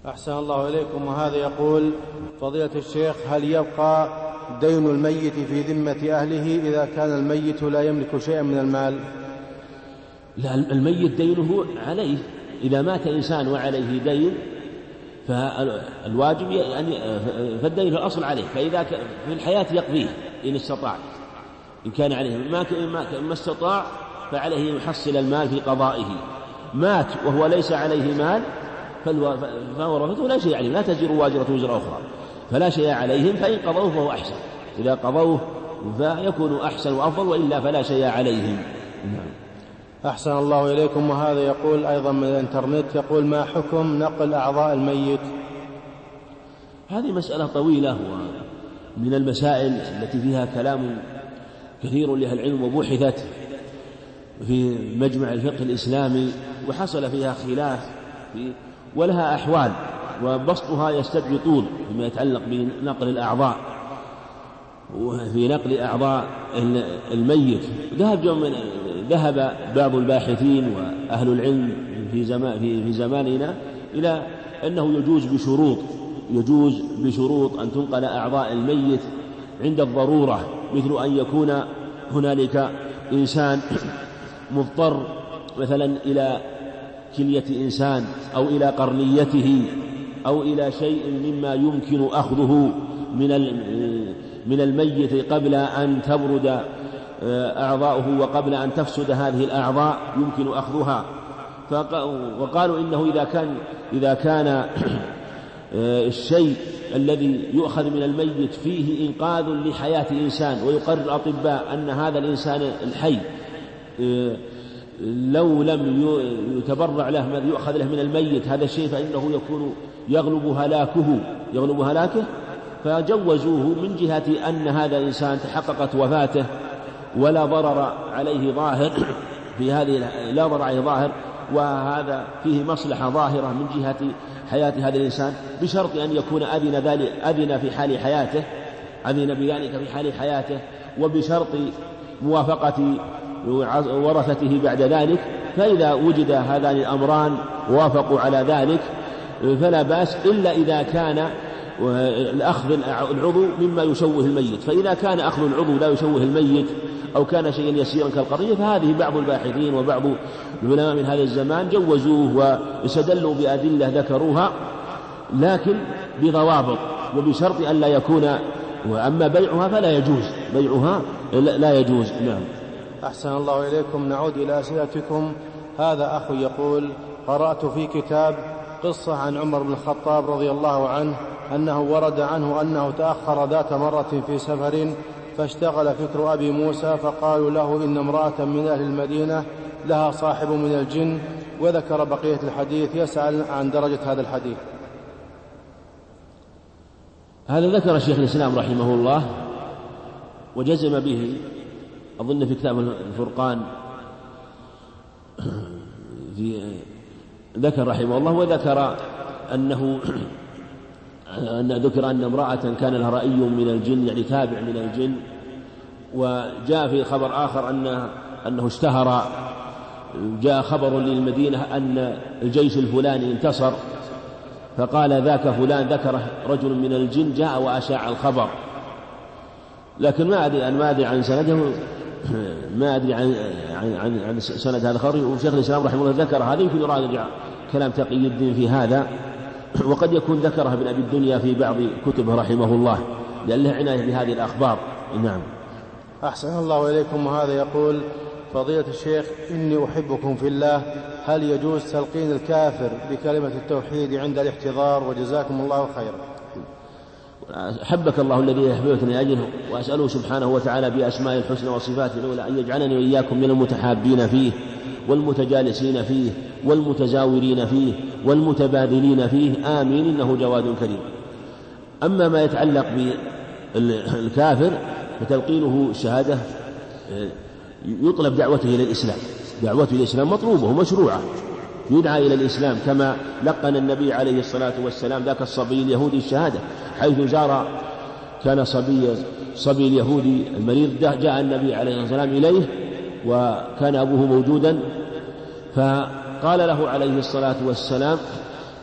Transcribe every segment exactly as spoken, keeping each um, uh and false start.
أحسن الله إليكم. وهذا يقول: فضيلة الشيخ، هل يبقى دين الميت في ذمة أهله إذا كان الميت لا يملك شيئا من المال؟ لا، الميت دينه عليه. إذا مات إنسان وعليه دين فالواجب يعني فالدين الأصل عليه، فإذا في الحياة يقضيه إن استطاع، إن كان عليه ما ما استطاع فعليه يحصل المال في قضائه. مات وهو ليس عليه مال فورثته لا شيء عليه، لا تزر واجرة وزر أخرى، فلا شيء عليهم، فإن قضوه فهو أحسن، إذا قضوه فيكون أحسن وأفضل، وإلا فلا شيء عليهم. أحسن الله إليكم. وهذا يقول أيضا من الإنترنت، يقول: ما حكم نقل أعضاء الميت؟ هذه مسألة طويلة ومن المسائل التي فيها كلام كثير لأهل العلم، وبحثت في مجمع الفقه الإسلامي وحصل فيها خلاف في ولها أحوال، وبسطها يستدعي طول فيما يتعلق بنقل الأعضاء. وفي نقل أعضاء الميت ذهب ذهب بعض الباحثين وأهل العلم في زمان في زماننا إلى أنه يجوز بشروط يجوز بشروط أن تنقل أعضاء الميت عند الضرورة، مثل أن يكون هنالك إنسان مضطر مثلا إلى كلية إنسان أو إلى قرنيته أو إلى شيء مما يمكن أخذه من من الميت قبل أن تبرد أعضاؤه وقبل أن تفسد هذه الأعضاء يمكن أخذها. وقالوا إنه إذا كان إذا كان الشيء الذي يؤخذ من الميت فيه إنقاذ لحياة إنسان، ويقرر الأطباء أن هذا الإنسان الحي لو لم يتبرع له ما يؤخذ له من الميت هذا الشيء فإنه يكون يغلب هلاكه يغلب هلاكه فجوزوه من جهة أن هذا الإنسان تحققت وفاته ولا ضرر عليه ظاهر في هذه لا ضرر عليه ظاهر، وهذا فيه مصلحة ظاهرة من جهة حياة هذا الإنسان، بشرط أن يكون أذن ذلك أذن في حال حياته أذن بذلك في حال حياته وبشرط موافقة ورثته بعد ذلك. فإذا وجد هذان الأمران وافقوا على ذلك فلا بأس، إلا إذا كان الأخذ العضو مما يشوه الميت. فإذا كان أخذ العضو لا يشوه الميت أو كان شيئا يسيرا كالقرية فهذه بعض الباحثين وبعض العلماء من هذا الزمان جوزوه واستدلوا بأدلة ذكروها، لكن بضوابط وبشرط أن لا يكون، وأما بيعها فلا يجوز، بيعها لا يجوز. نعم. أحسن الله إليكم. نعود إلى أسئلتكم. هذا أخ يقول: قرأت في كتاب قصة عن عمر بن الخطاب رضي الله عنه أنه ورد عنه أنه تأخر ذات مرة في سفر فاشتغل فكر أبي موسى، فقالوا له إن امرأة من أهل المدينة لها صاحب من الجن، وذكر بقية الحديث. يسأل عن درجة هذا الحديث. هذا ذكر شيخ الإسلام رحمه الله وجزم به، أظن في كتاب الفرقان في ذكر رحمه الله، وذكر أنه أن ذكر أن امرأة كان لها رأي من الجن، يعني تابع من الجن. وجاء في خبر آخر أنه, أنه اشتهر، جاء خبر للمدينة أن الجيش الفلاني انتصر، فقال ذاك فلان ذكره رجل من الجن جاء وأشاع الخبر، لكن ما أدري ما أدري عن سنده، ما أدري عن عن عن, عن سند هذا الخبر. وشيخ الإسلام رحمه الله ذكر هذا، يمكن يراجع كلام تقي الدين في هذا، وقد يكون ذكرها ابن أبي الدنيا في بعض كتبه رحمه الله لأن له عناية بهذه الأخبار. نعم. أحسن الله إليكم. وهذا يقول: فضيلة الشيخ، إني أحبكم في الله، هل يجوز تلقين الكافر بكلمة التوحيد عند الاحتضار؟ وجزاكم الله خيرا. أحبك الله الذي يحببك أجله، وأسأله سبحانه وتعالى بأسماء الحسنى وصفاته الأولى أن يجعلني وإياكم من المتحابين فيه والمتجالسين فيه والمتزاورين فيه والمتبادلين فيه، آمين، إنه جواد كريم. أما ما يتعلق بالكافر فتلقينه الشهادة يطلب دعوته إلى الإسلام، دعوته إلى الإسلام مطلوبة ومشروعة، يدعى إلى الإسلام كما لقن النبي عليه الصلاة والسلام ذاك الصبي اليهودي الشهادة، حيث زار كان صبي صبي اليهودي المريض جاء النبي عليه الصلاة والسلام إليه وكان أبوه موجودا، فقال له عليه الصلاة والسلام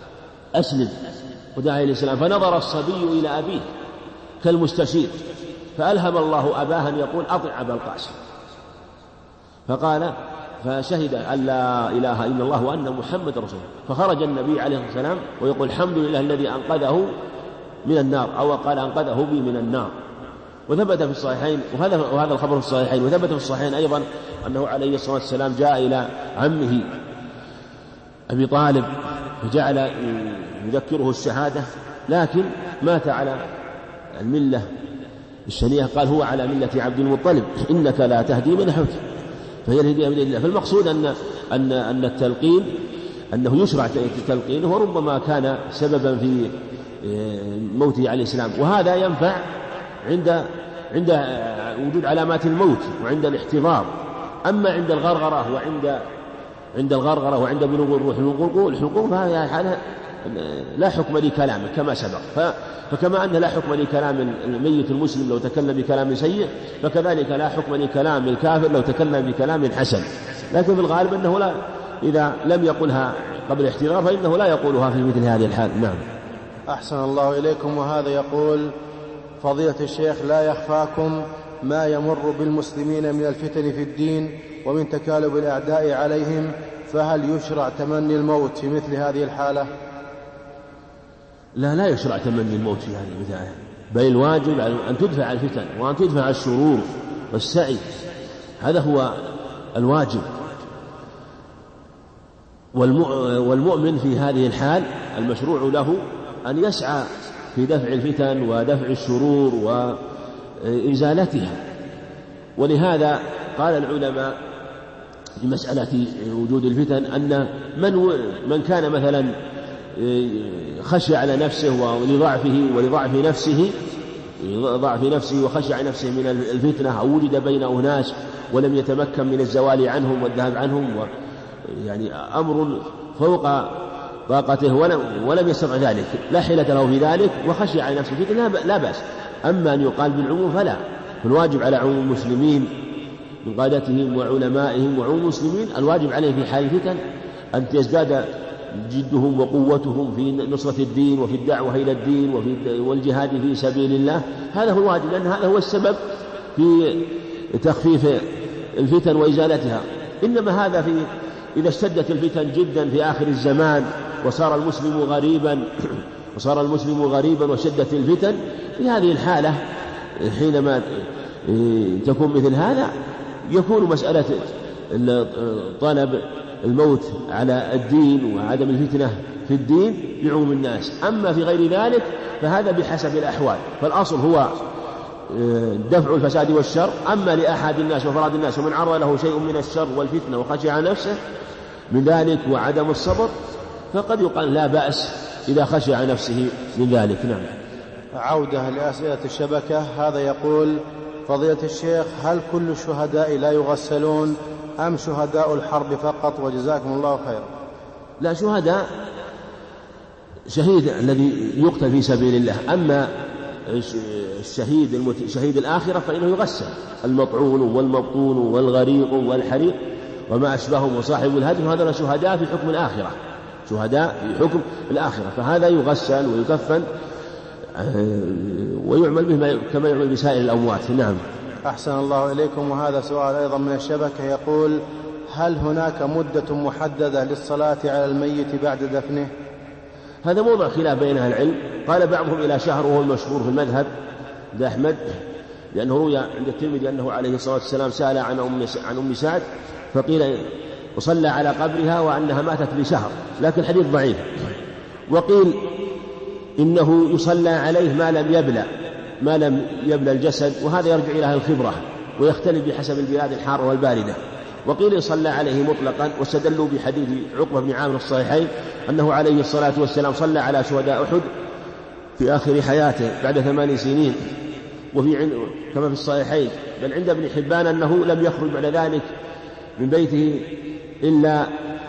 أسلم، ودعا إلى الإسلام. فنظر الصبي إلى أبيه كالمستشير، فألهم الله أباه أن يقول أطع أبا القاسم، فقال فشهد أن لا إله إلا الله وأن محمد رسول الله. فخرج النبي عليه الصلاة والسلام ويقول الحمد لله الذي أنقذه من النار، أو قال أنقذه بي من النار. وثبت في الصحيحين، وهذا وهذا الخبر في الصحيحين، وثبت في الصحيحين أيضا أنه عليه الصلاة والسلام جاء إلى عمه أبي طالب فجعل يذكره الشهادة، لكن مات على الملة الشنيعة، قال هو على ملة عبد المطلب إنك لا تهدي من أحببت، فهي الهداية من الله. فالمقصود أن أن أن التلقين أنه يشرع التلقين، وربما كان سببا في موته عليه السلام، وهذا ينفع عند عند وجود علامات الموت وعند الاحتضار. أما عند الغرغرة وعند عند الغرغرة وعند بلوغ الروح الحلقوم فهذه حالة لا حكم لكلامه كما سبق. فكما أن لا حكم لكلام الميت المسلم لو تكلم بكلام سيء، فكذلك لا حكم لكلام الكافر لو تكلم بكلام حسن. لكن في الغالب أنه لا، إذا لم يقلها قبل الاحتضار فإنه لا يقولها في مثل هذه الحال. نعم. أحسن الله إليكم. وهذا يقول فضيلة الشيخ لا يخفاكم ما يمر بالمسلمين من الفتن في الدين ومن تكالب الأعداء عليهم، فهل يشرع تمني الموت في مثل هذه الحالة؟ لا لا يشرع تمني الموت في هذه الحالة، بل الواجب أن تدفع الفتن وأن تدفع الشرور والسعي، هذا هو الواجب. والمؤمن في هذه الحال المشروع له أن يسعى في دفع الفتن ودفع الشرور وإزالتها. ولهذا قال العلماء في مسألة وجود الفتن أن من من كان مثلا خشي على نفسه ولضعفه ولضعف نفسه ضعف نفسه وخشي على نفسه من الفتنة، أو وجد بين أناس ولم يتمكن من الزوال عنهم والذهاب عنهم، يعني أمر فوق طاقته ولم, ولم يستطع ذلك، لا حيلة له في ذلك وخشي على نفسه الفتنة لا بأس. أما أن يقال بالعموم فلا، فالواجب على عموم المسلمين من قادتهم وعلمائهم وعموم المسلمين الواجب عليه في حال الفتن أن تزداد جدهم وقوتهم في نصرة الدين وفي الدعوة إلى الدين وفي والجهاد في سبيل الله. هذا هو الواجب، لأن هذا هو السبب في تخفيف الفتن وإزالتها. إنما هذا في إذا اشتدت الفتن جدا في آخر الزمان وصار المسلم غريبا وصار المسلم غريبا وشدت الفتن، في هذه الحالة حينما تكون مثل هذا يكون مسألة طلب الموت على الدين وعدم الفتنة في الدين لعموم الناس. أما في غير ذلك فهذا بحسب الأحوال، فالأصل هو دفع الفساد والشر. أما لأحد الناس وفراد الناس ومن عرض له شيء من الشر والفتنة وخشي على نفسه من ذلك وعدم الصبر، فقد يقال لا بأس إذا خشي على نفسه من ذلك. نعم. عودة لأسئلة الشبكة. هذا يقول فضيلة الشيخ هل كل الشهداء لا يغسلون أم شهداء الحرب فقط؟ وجزاكم الله خيرا. لا، شهداء شهيد الذي يقتل في سبيل الله. أما الشهيد شهيد الآخرة فإنه يغسل، المطعون والمبطون والغريق والحريق وما أشبههم وصاحب الهدم، هذا شهداء في حكم الآخرة، شهداء في حكم الآخرة، فهذا يغسل ويكفن ويعمل به كما يعمل بسائر الأموات. نعم. أحسن الله إليكم. وهذا سؤال أيضا من الشبكة يقول هل هناك مدة محددة للصلاة على الميت بعد دفنه؟ هذا موضع خلاف بين أهل العلم، قال بعضهم إلى شهر وهو المشهور في المذهب لأحمد، لأنه روي عند الترمذي أنه عليه الصلاة والسلام سأل عن أم عن أم سعد فقيل وصلى على قبرها وأنها ماتت بشهر، لكن الحديث ضعيف. وقيل إنه يصلى عليه ما لم يبلى ما لم يبلى الجسد، وهذا يرجع إلى الخبرة ويختلف بحسب البلاد الحارة والباردة. وقيل يصلى عليه مطلقا، واستدلوا بحديث عقبة بن عامر الصحيحين أنه عليه الصلاة والسلام صلى على شهداء أحد في آخر حياته بعد ثمان سنين، وفي كما في الصحيحين، بل عند ابن حبان أنه لم يخرج بعد ذلك من بيته إلا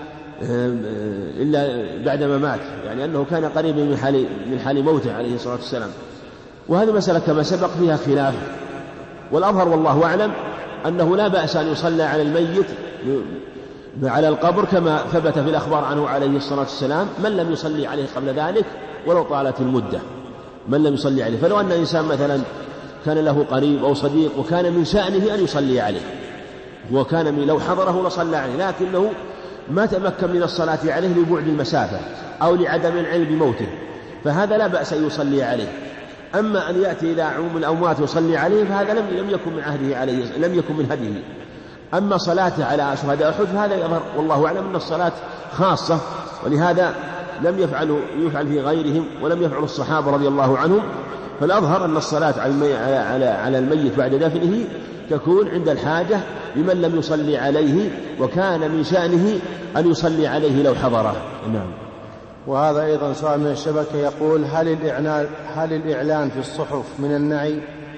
إلا بعدما مات، يعني أنه كان قريبا من حال من حال موته عليه الصلاة والسلام. وهذه مسألة كما سبق فيها خلاف، والأظهر والله أعلم أنه لا بأس أن يصلى على الميت على القبر كما ثبت في الأخبار عنه عليه الصلاة والسلام: من لم يصلي عليه قبل ذلك ولو طالت المدة، من لم يصلي عليه. فلو أن إنسان مثلا كان له قريب أو صديق وكان من شأنه أن يصلي عليه، وكان من لو حضره لصلى عليه، لكنه ما تمكن من الصلاة عليه لبعد المسافة أو لعدم العلم بموته، فهذا لا بأس أن يصلي عليه. أما أن يأتي إلى عموم الأموات ويصلي عليه فهذا لم لم يكن من عهده عليه، لم يكن من هديه. أما صلاته على شهداء أحد فهذا يظهر والله أعلم أن الصلاة خاصة، ولهذا لم يفعلوا يفعل في غيرهم ولم يفعل الصحابة رضي الله عنهم. فالأظهر أن الصلاة على على الميت بعد دفنه تكون عند الحاجة لمن لم يصلي عليه وكان من شأنه أن يصلي عليه لو حضره. نعم. وهذا أيضا سؤال من الشبكة يقول: هل الإعلان هل الإعلان في الصحف من النعي؟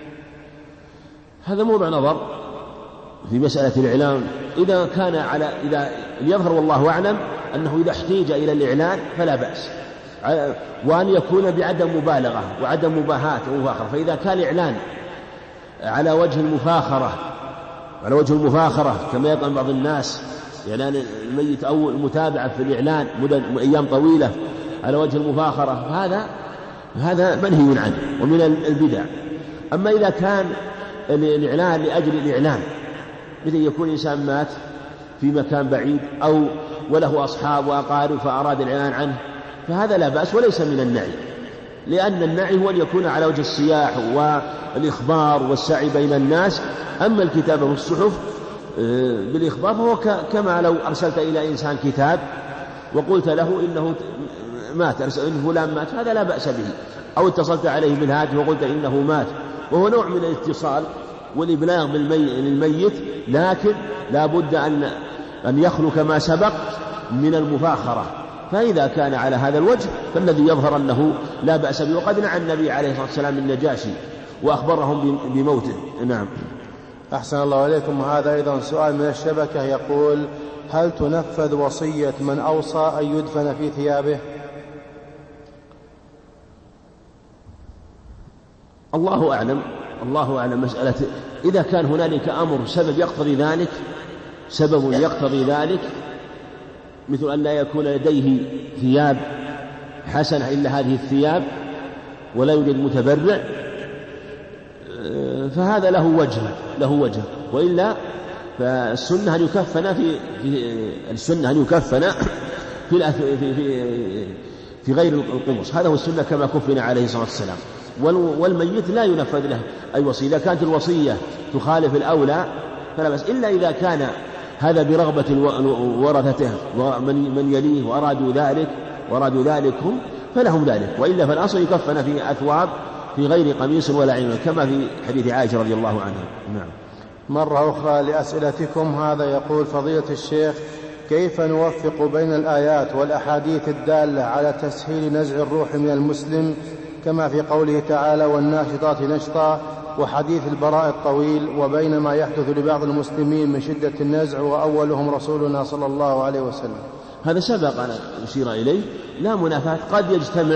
هذا موضع نظر في مسألة الإعلان. إذا كان على إذا يظهر والله أعلم أنه إذا احتيج إلى الإعلان فلا بأس، وأن يكون بعدم مبالغة وعدم مباهاة ومفاخرة. فإذا كان الإعلان على وجه المفاخرة على وجه المفاخرة كما يطعن بعض الناس، إعلان الميت أو المتابعة في الإعلان مدة أيام طويلة على وجه المفاخرة، هذا هذا منهي عنه ومن البدع. أما إذا كان الإعلان لأجل الإعلان، مثل يكون إنسان مات في مكان بعيد أو وله أصحاب وأقارب فأراد الإعلان عنه، فهذا لا بأس وليس من النعي، لأن النعي هو أن يكون على وجه السياح والإخبار والسعي بين الناس. أما الكتابة والصحف بالإخبار فهو كما لو أرسلت إلى إنسان كتاب وقلت له إنه مات، إن فلان مات، هذا لا بأس به. أو اتصلت عليه بالهاتف وقلت إنه مات، وهو نوع من الاتصال والإبلاغ للميت، لكن لا بد أن أن يخلو كما سبق من المفاخرة. فإذا كان على هذا الوجه فالذي يظهر أنه لا بأس به. وقد نعى النبي عليه الصلاة والسلام النجاشي وأخبرهم بموته. نعم. أحسن الله إليكم. وهذا أيضا سؤال من الشبكة يقول: هل تنفذ وصية من أوصى أن يدفن في ثيابه؟ الله أعلم الله أعلم مسألة إذا كان هنالك أمر سبب يقتضي ذلك سبب يقتضي ذلك مثل أن لا يكون لديه ثياب حسنة إلا هذه الثياب ولا يوجد متبرع، فهذا له وجه له وجه وإلا فالسنة أن يكفن في, في السنة أن يكفن في في في, في غير القمص، هذا هو السنة كما كفن عليه الصلاة والسلام. والميت لا ينفذ له أي وصية. إذا كانت الوصية تخالف الأولى فلا بأس، إلا إذا كان هذا برغبة ورثته ومن من يليه وأرادوا ذلك وأرادوا ذلك هم فلهم ذلك، وإلا فالأصل يكفن في أثواب في غير قميص ولا عمامة كما في حديث عائشة رضي الله عنها. نعم. مرة أخرى لأسئلتكم. هذا يقول: فضيلة الشيخ، كيف نوفق بين الآيات والأحاديث الدالة على تسهيل نزع الروح من المسلم كما في قوله تعالى: والناشطات نشطا، وحديث البراء الطويل، وبين ما يحدث لبعض المسلمين من شدة النزع وأولهم رسولنا صلى الله عليه وسلم؟ هذا سبق أن أشير إليه، لا منافاة. قد يجتمع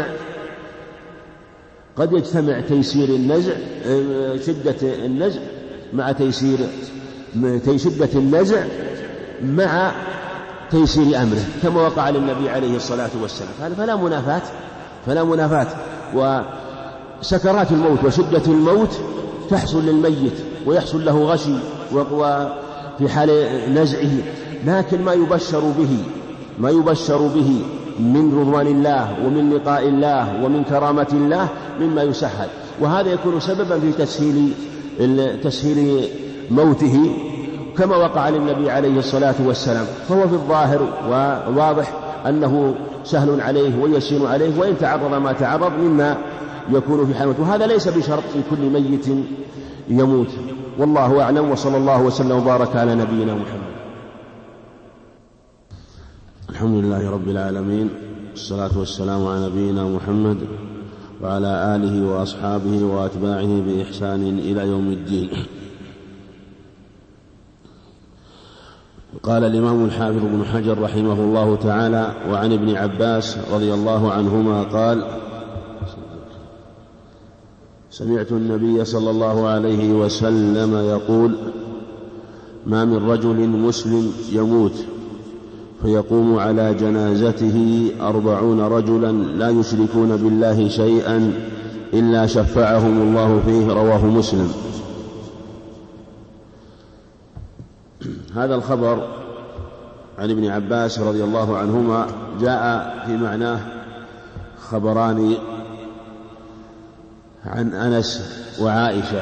قد يجتمع تيسير النزع شدة النزع مع تيسير شدة النزع مع تيسير أمره كما وقع للنبي عليه الصلاة والسلام، هذا فلا منافاة فلا منافاة. وسكرات الموت وشدة الموت تحصل للميت ويحصل له غشي وفي حال نزعه، لكن ما يبشر به ما يبشر به من رضوان الله ومن لقاء الله ومن كرامة الله مما يسهل، وهذا يكون سببا في تسهيل تسهيل موته كما وقع للنبي عليه الصلاة والسلام. فهو في الظاهر وواضح أنه سهل عليه ويسير عليه، وإن تعرض ما تعرض مما يكون في حالته، وهذا ليس بشرط في كل ميت يموت. والله أعلم، وصلى الله وسلم وبارك على نبينا محمد. الحمد لله رب العالمين، والصلاة والسلام على نبينا محمد وعلى آله وأصحابه وأتباعه بإحسان إلى يوم الدين. قال الإمام الحافظ بن حجر رحمه الله تعالى: وعن ابن عباس رضي الله عنهما قال: سمعت النبي صلى الله عليه وسلم يقول: ما من رجل مسلم يموت فيقوم على جنازته أربعون رجلا لا يشركون بالله شيئا إلا شفعهم الله فيه. رواه مسلم. هذا الخبر عن ابن عباس رضي الله عنهما جاء في معناه خبران عن أنس وعائشة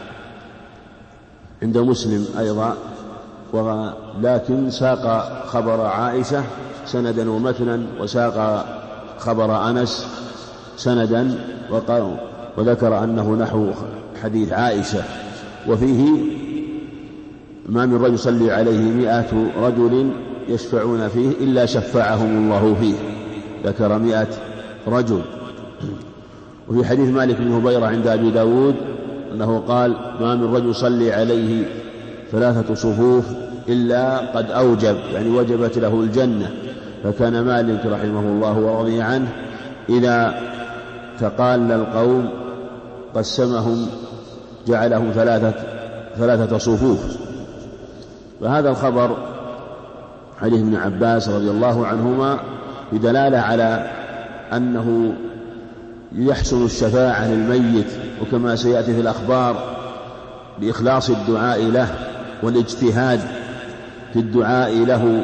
عند مسلم أيضا، ولكن ساق خبر عائشة سندا ومتنا وساق خبر أنس سندا وذكر أنه نحو حديث عائشة، وفيه ما من رجل يصلي عليه مئة رجل يشفعون فيه إلا شفعهم الله فيه، ذكر مئة رجل. وفي حديث مالك بن هبيرة عند أبي داود أنه قال ما من رجل يصلي عليه ثلاثة صفوف إلا قد أوجب، يعني وجبت له الجنة. فكان مالك رحمه الله ورضي عنه إذا تقال القوم قسمهم جعلهم ثلاثة, ثلاثة صفوف. فهذا الخبر حديث ابن عباس رضي الله عنهما بدلالة على أنه يحسن الشفاعة للميت، وكما سيأتي في الأخبار بإخلاص الدعاء له والاجتهاد في الدعاء له.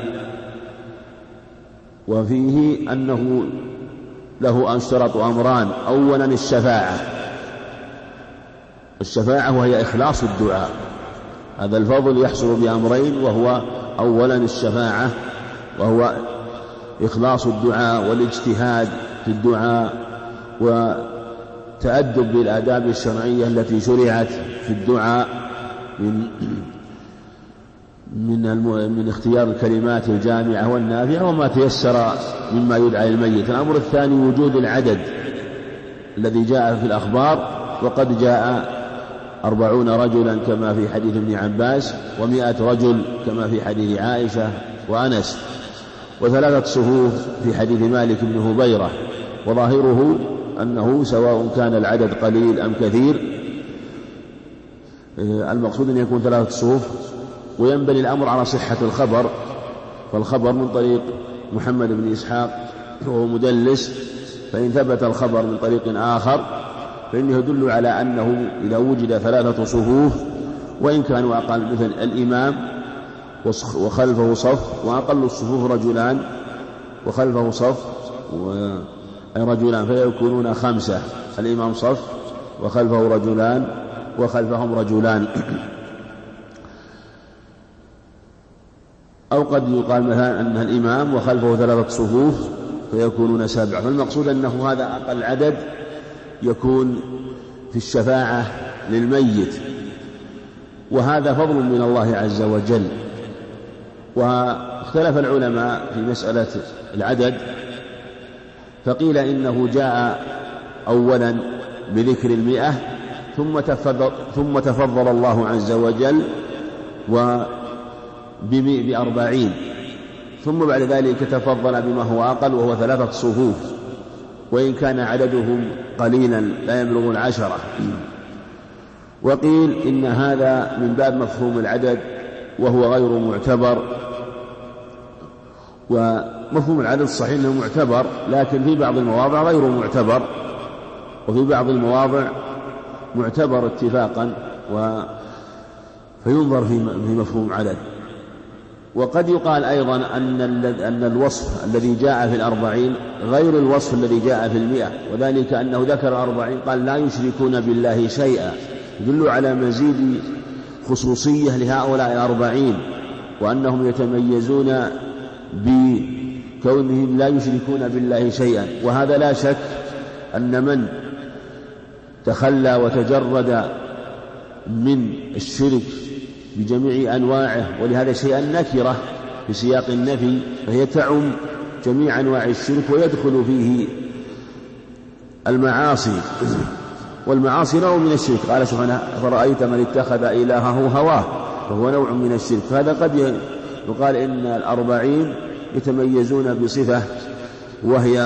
وفيه أنه له أشترط أمران: أولا الشفاعة الشفاعة وهي إخلاص الدعاء، هذا الفضل يحصل بأمرين، وهو أولا الشفاعة وهو إخلاص الدعاء والاجتهاد في الدعاء وتأدب بالآداب الشرعية التي شرعت في الدعاء من من من اختيار الكلمات الجامعة والنافعة وما تيسر مما يدعى للميت. الأمر الثاني وجود العدد الذي جاء في الأخبار، وقد جاء أربعون رجلا كما في حديث ابن عباس، ومائة رجل كما في حديث عائشة وأنس، وثلاثة صفوف في حديث مالك بن هبيرة. وظاهره أنه سواء كان العدد قليل أم كثير، المقصود أن يكون ثلاثة صفوف. وينبني الأمر على صحة الخبر، فالخبر من طريق محمد بن إسحاق وهو مدلس، فإن ثبت الخبر من طريق آخر فإنه يدل على أنه إذا وجد ثلاثة صفوف وإن كانوا أقل، مثل الإمام وخلفه صف، وأقل الصفوف رجلان وخلفه صف رجلان، فيكونون خمسة: الإمام صف وخلفه رجلان وخلفهم رجلان. أو قد يقال مثلا أن الإمام وخلفه ثلاثة صفوف فيكونون سبعة. فالمقصود أنه هذا أقل عدد يكون في الشفاعة للميت، وهذا فضل من الله عز وجل. واختلف العلماء في مسألة العدد، فقيل إنه جاء أولا بذكر المئة ثم تفضل, ثم تفضل الله عز وجل بأربعين، ثم بعد ذلك تفضل بما هو أقل وهو ثلاثة صفوف، وإن كان عددهم قليلا لا يبلغ العشرة. وقيل إن هذا من باب مفهوم العدد وهو غير معتبر، ومفهوم العدد صحيح أنه معتبر، لكن في بعض المواضع غير معتبر، وفي بعض المواضع معتبر اتفاقا، فينظر في مفهوم عدد. وقد يقال أيضا أن أن الوصف الذي جاء في الأربعين غير الوصف الذي جاء في المئة، وذلك أنه ذكر الأربعين قال لا يشركون بالله شيئا، يدل على مزيد خصوصية لهؤلاء الأربعين، وأنهم يتميزون بكونهم لا يشركون بالله شيئا. وهذا لا شك أن من تخلى وتجرد من الشرك بجميع أنواعه، ولهذا شيئا نكرة في سياق النفي، فهي تعم جميع أنواع الشرك ويدخل فيه المعاصي، والمعاصي نوع من الشرك. قال سبحانه: فرأيت من اتخذ إلهه هواه، فهو نوع من الشرك. فهذا قد يقال إن الأربعين يتميزون بصفة، وهي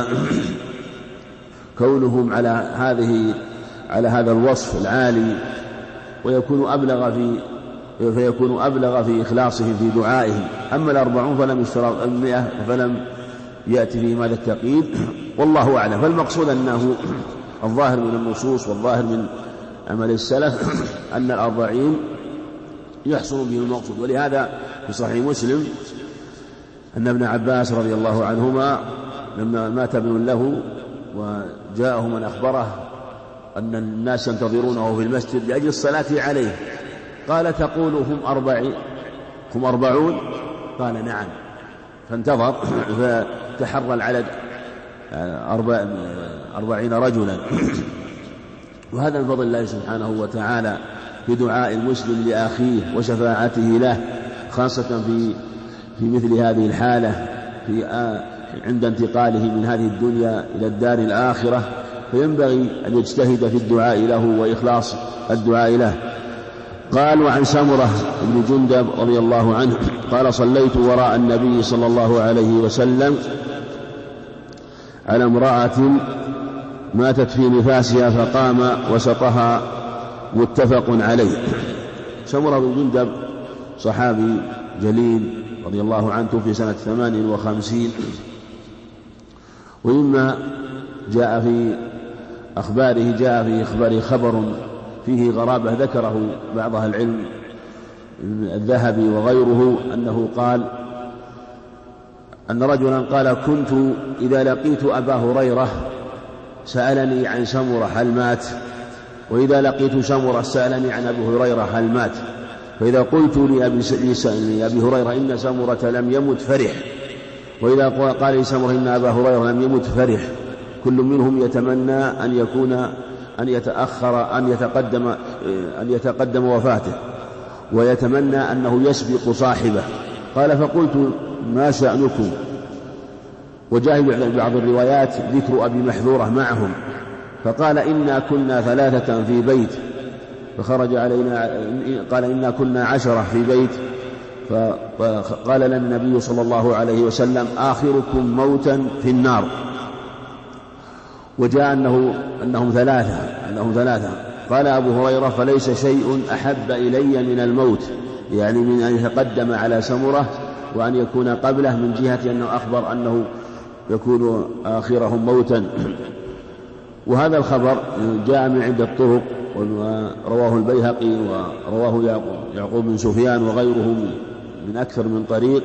كونهم على هذه على هذا الوصف العالي، ويكون أبلغ في فيكون أبلغ في إخلاصهم في دعائهم. أما الأربعون فلم يشترط المئة فلم يأتي فيهم هذا التقييد، والله أعلم. فالمقصود أنه الظاهر من النصوص والظاهر من عمل السلف أن الأربعين يحصل به المقصود. ولهذا في صحيح مسلم أن ابن عباس رضي الله عنهما لما مات ابن له وجاءه من أخبره أن الناس ينتظرونه في المسجد لأجل الصلاة عليه، قال تقول هم أربعين هم أربعون؟ قال نعم. فانتظر فتحرى العدد أربع أربعين رجلا. وهذا من فضل الله سبحانه وتعالى في دعاء المسلم لأخيه وشفاعته له، خاصة في في مثل هذه الحالة في عند انتقاله من هذه الدنيا إلى الدار الآخرة، فينبغي أن يجتهد في الدعاء له وإخلاص الدعاء له. قال وعن سمرة بن جندب رضي الله عنه قال صليت وراء النبي صلى الله عليه وسلم على امرأة ماتت في نفاسها فقام وسطها، متفق عليه. سمرة بن جندب صحابي جليل رضي الله عنه في سنة ثمان وخمسين، ومما جاء في أخباره جاء في إخباره خبر فيه غرابة ذكره بعض أهل العلم الذهبي وغيره، أنه قال أن رجلا قال كنت إذا لقيت أبا هريرة سألني عن سمرة هل مات، وإذا لقيت سمرة سألني عن أبي هريرة هل مات، فإذا قلت لأبي هريرة إن سمرة لم يمت فرح، وإذا قال لي سمرة إن أبا هريرة لم يمت فرح. كل منهم يتمنى أن يكون أن يتأخر أن يتقدم أن يتقدم وفاته، ويتمنى أنه يسبق صاحبه. قال فقلت ما شأنكم؟ وجاء بعض الروايات ذكر أبي محذورة معهم، فقال إنا كنا ثلاثة في بيت فخرج علينا، قال إنا كنا عشرة في بيت، فقال لنا النبي صلى الله عليه وسلم آخركم موتا في النار. وجاء أنه أنهم ثلاثة أنهم ثلاثة قال أبو هريرة فليس شيء أحب إلي من الموت، يعني من أن يتقدم على سمرة وأن يكون قبله، من جهة أنه أخبر أنه يكون آخرهم موتا. وهذا الخبر جاء من عدة طرق، ورواه البيهقي ورواه يعقوب بن سفيان وغيره من أكثر من طريق،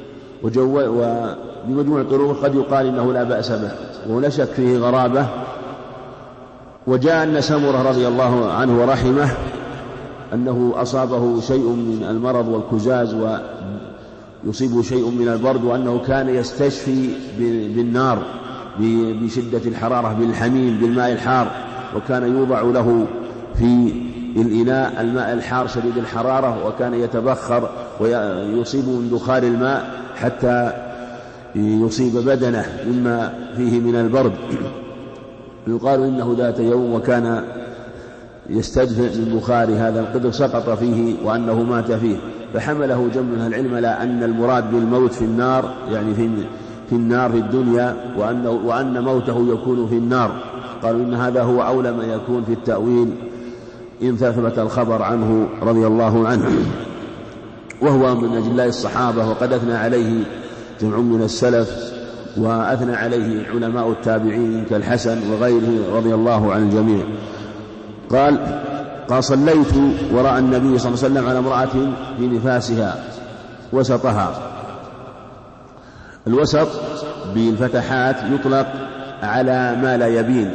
وبمجموع الطرق قد يقال إنه لا بأس به ولا شك فيه غرابة. وجاء أن سمرة رضي الله عنه ورحمه أنه أصابه شيء من المرض والكزاز ويصيبه شيء من البرد، وأنه كان يستشفي بالنار بشدة الحرارة بالحميم بالماء الحار، وكان يوضع له في الإناء الماء الحار شديد الحرارة، وكان يتبخر ويصيب من دخان الماء حتى يصيب بدنه مما فيه من البرد. يقال إنه ذات يوم وكان يستدفئ من بخار هذا القدر سقط فيه وأنه مات فيه، فحمله جمع من العلم على أن المراد بالموت في النار يعني في في النار في الدنيا، وأنه وأن موته يكون في النار. قالوا إن هذا هو أولى ما يكون في التأويل إن ثبت الخبر عنه رضي الله عنه، وهو من أجلاء الصحابة، وقد أثنى عليه جمع من السلف، وأثنى عليه علماء التابعين كالحسن وغيره رضي الله عن الجميع. قال قال صليت وراء النبي صلى الله عليه وسلم على امرأة في نفاسها وسطها. الوسط بالفتحات يطلق على ما لا يبين،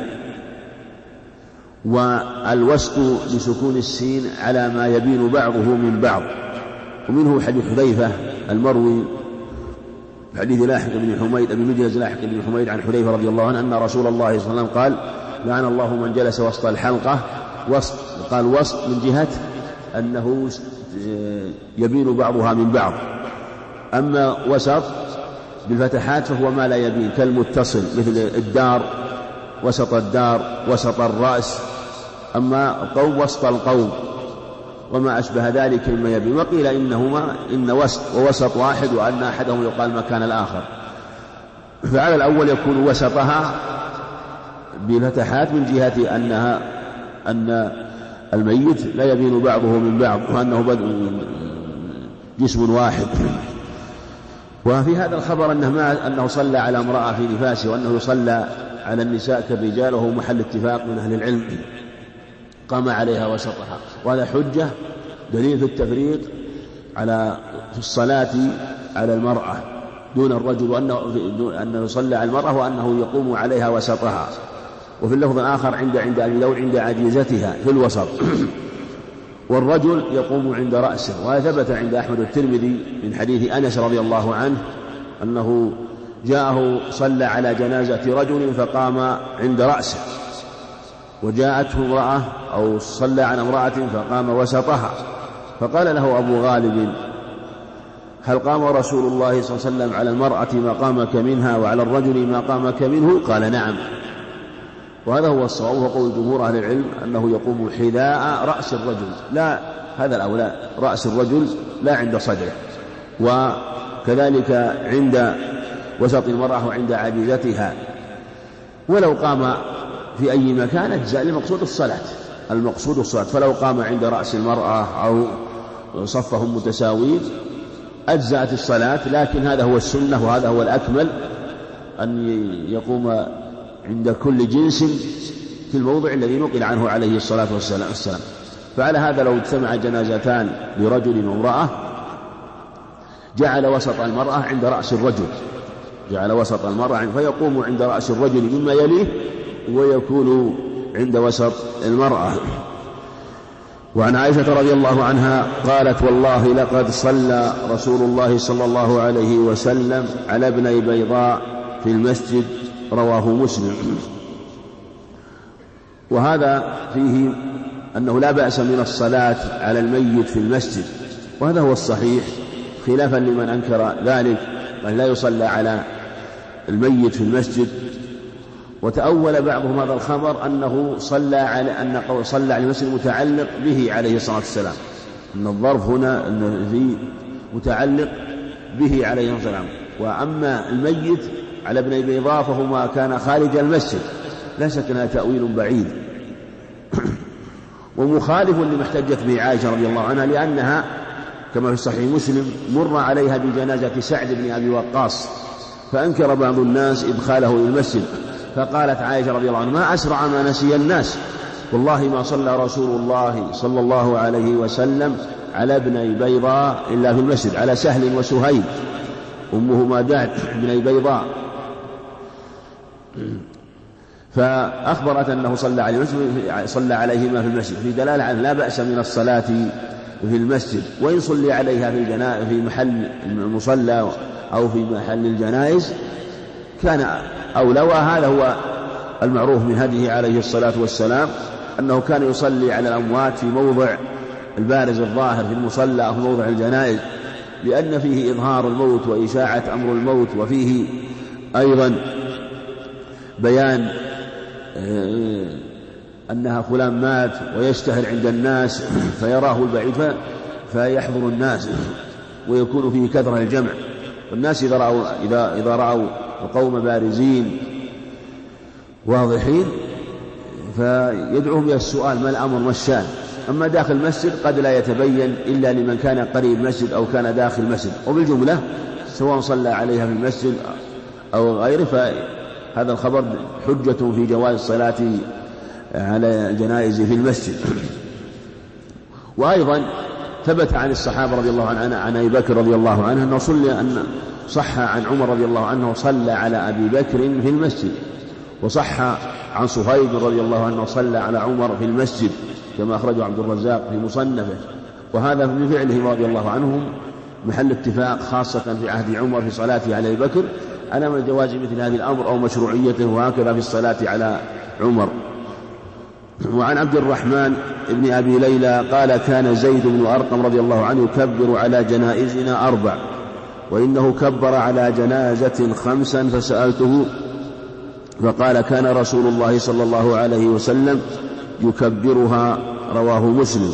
والوسط بسكون السين على ما يبين بعضه من بعض. ومنه حديث حذيفة المروي حديث لاحق بن حميد أبي مجلس لاحق بن حميد عن حذيفة رضي الله عنه أن رسول الله صلى الله عليه وسلم قال لعن الله من جلس وسط الحلقة. وسط قال وسط من جهة أنه يبين بعضها من بعض، أما وسط بالفتحات فهو ما لا يبين كالمتصل مثل الدار وسط الدار وسط الرأس، أما القوم وسط القوم وما أشبه ذلك مما يبين. وقيل إنهما إن وسط ووسط واحد وأن أحدهم يقال مكان الآخر، فعلى الأول يكون وسطها بالفتحات من جهة أنها أن الميت لا يبين بعضه من بعض وأنه جسم واحد. وفي هذا الخبر أنه, ما أنه صلى على امرأة في نفاسه وأنه يصلى على النساء كالرجال، وهو محل اتفاق من أهل العلم، قام عليها وسطها، وهذا حجة دليل في التفريق على في الصلاة على المرأة دون الرجل، وأنه أنه يصلى على المرأة وأنه يقوم عليها وسطها. وفي اللفظ الآخر عند عند أبي داود عند عجيزتها في الوسط والرجل يقوم عند رأسه. وهذا ثبت عند أحمد الترمذي من حديث أنس رضي الله عنه أنه جاءه صلى على جنازة رجل فقام عند رأسه، وجاءته امرأة أو صلى على امرأة فقام وسطها، فقال له أبو غالب: هل قام رسول الله صلى الله عليه وسلم على المرأة مقامك منها وعلى الرجل مقامك منه؟ قال: نعم. وهذا هو الصواب، وقول جمهور أهل العلم أنه يقوم حذاء رأس الرجل، لا هذا الأولى رأس الرجل لا عند صدره، وكذلك عند وسط المرأة وعند عجيزتها. ولو قام في أي مكان أجزاء، المقصود الصلاة المقصود الصلاة فلو قام عند رأس المرأة أو صفهم متساوين أجزأت الصلاة، لكن هذا هو السنة وهذا هو الأكمل أن يقوم عند كل جنس في الموضع الذي نقل عنه عليه الصلاة والسلام. فعلى هذا لو اجتمع جنازتان لرجل وامرأة جعل وسط المرأة عند رأس الرجل جعل وسط المرأة فيقوم عند رأس الرجل مما يليه ويكون عند وسط المرأة. وعن عائشة رضي الله عنها قالت: والله لقد صلى رسول الله صلى الله عليه وسلم على ابني بيضاء في المسجد، رواه مسلم. وهذا فيه أنه لا بأس من الصلاة على الميت في المسجد، وهذا هو الصحيح، خلافا لمن أنكر ذلك من لا يصلى على الميت في المسجد. وتأول بعضهم هذا الخبر أنه صلى على أن صلى على المسجد متعلق به عليه الصلاة والسلام، أن الظرف هنا أنه في متعلق به عليه الصلاة والسلام. وأما الميت على ابن بيضاء فهما كان خارج المسجد، لا شك أنها تأويل بعيد ومخالف لما احتجت به عائشة رضي الله عنها، لأنها كما في صحيح مسلم مر عليها بجنازة سعد بن أبي وقاص فأنكر بعض الناس إدخاله إلى المسجد، فقالت عائشة رضي الله عنها: ما أسرع ما نسي الناس، والله ما صلى رسول الله صلى الله عليه وسلم على ابني بيضاء إلا في المسجد، على سهل وسهيل أمهما دعت ابني بيضاء، فأخبرت أنه صلى عليه صلى عليهما في المسجد، في دلالة على لا بأس من الصلاة في المسجد، وإن صلي عليها في الجنائز في محل المصلى أو في محل الجنائز كان أولى. وهذا هو المعروف من هديه عليه الصلاة والسلام، أنه كان يصلي على الأموات في موضع البارز الظاهر في المصلى أو في موضع الجنائز، لأن فيه إظهار الموت وإشاعة أمر الموت، وفيه أيضا بيان أنها فلان مات ويشتهر عند الناس فيراه البعيد فيحضر الناس ويكون فيه كثرة الجمع، والناس إذا رأوا, إذا إذا رأوا القوم بارزين واضحين فيدعوهم إلى السؤال: ما الأمر ما الشأن؟ أما داخل المسجد قد لا يتبين إلا لمن كان قريب المسجد أو كان داخل المسجد، وبالجملة سواء صلى عليها في المسجد أو غيره فهذا الخبر حجة في جواز الصلاة على الجنائز في المسجد. وأيضا ثبت عن الصحابة رضي الله عنه عن أبي بكر رضي الله عنه أنه صلى أن صح عن عمر رضي الله عنه صلى على أبي بكر في المسجد، وصح عن صهيب رضي الله عنه صلى على عمر في المسجد كما أخرجه عبد الرزاق في مصنفه. وهذا من فعله رضي الله عنهم محل اتفاق، خاصة في عهد عمر في صلاته على أبي بكر على جواز مثل هذه الأمر أو مشروعيته، وهكذا في الصلاة على عمر. وعن عبد الرحمن بن أبي ليلى قال: كان زيد بن أرقم رضي الله عنه يكبر على جنائزنا أربع، وإنه كبر على جنازة خمسا فسألته فقال: كان رسول الله صلى الله عليه وسلم يكبرها، رواه مسلم.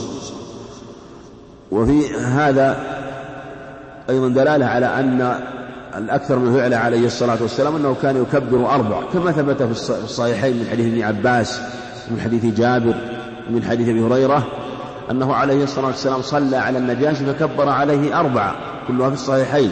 وفي هذا أيضا دلالة على أن الأكثر من فعله عليه الصلاة والسلام أنه كان يكبر أربع، كما ثبت في الصحيحين من حديث ابن عباس من حديث جابر من حديث أبي هريرة أنه عليه الصلاة والسلام صلى على النجاشي فكبر عليه أربعة كلها في الصحيحين.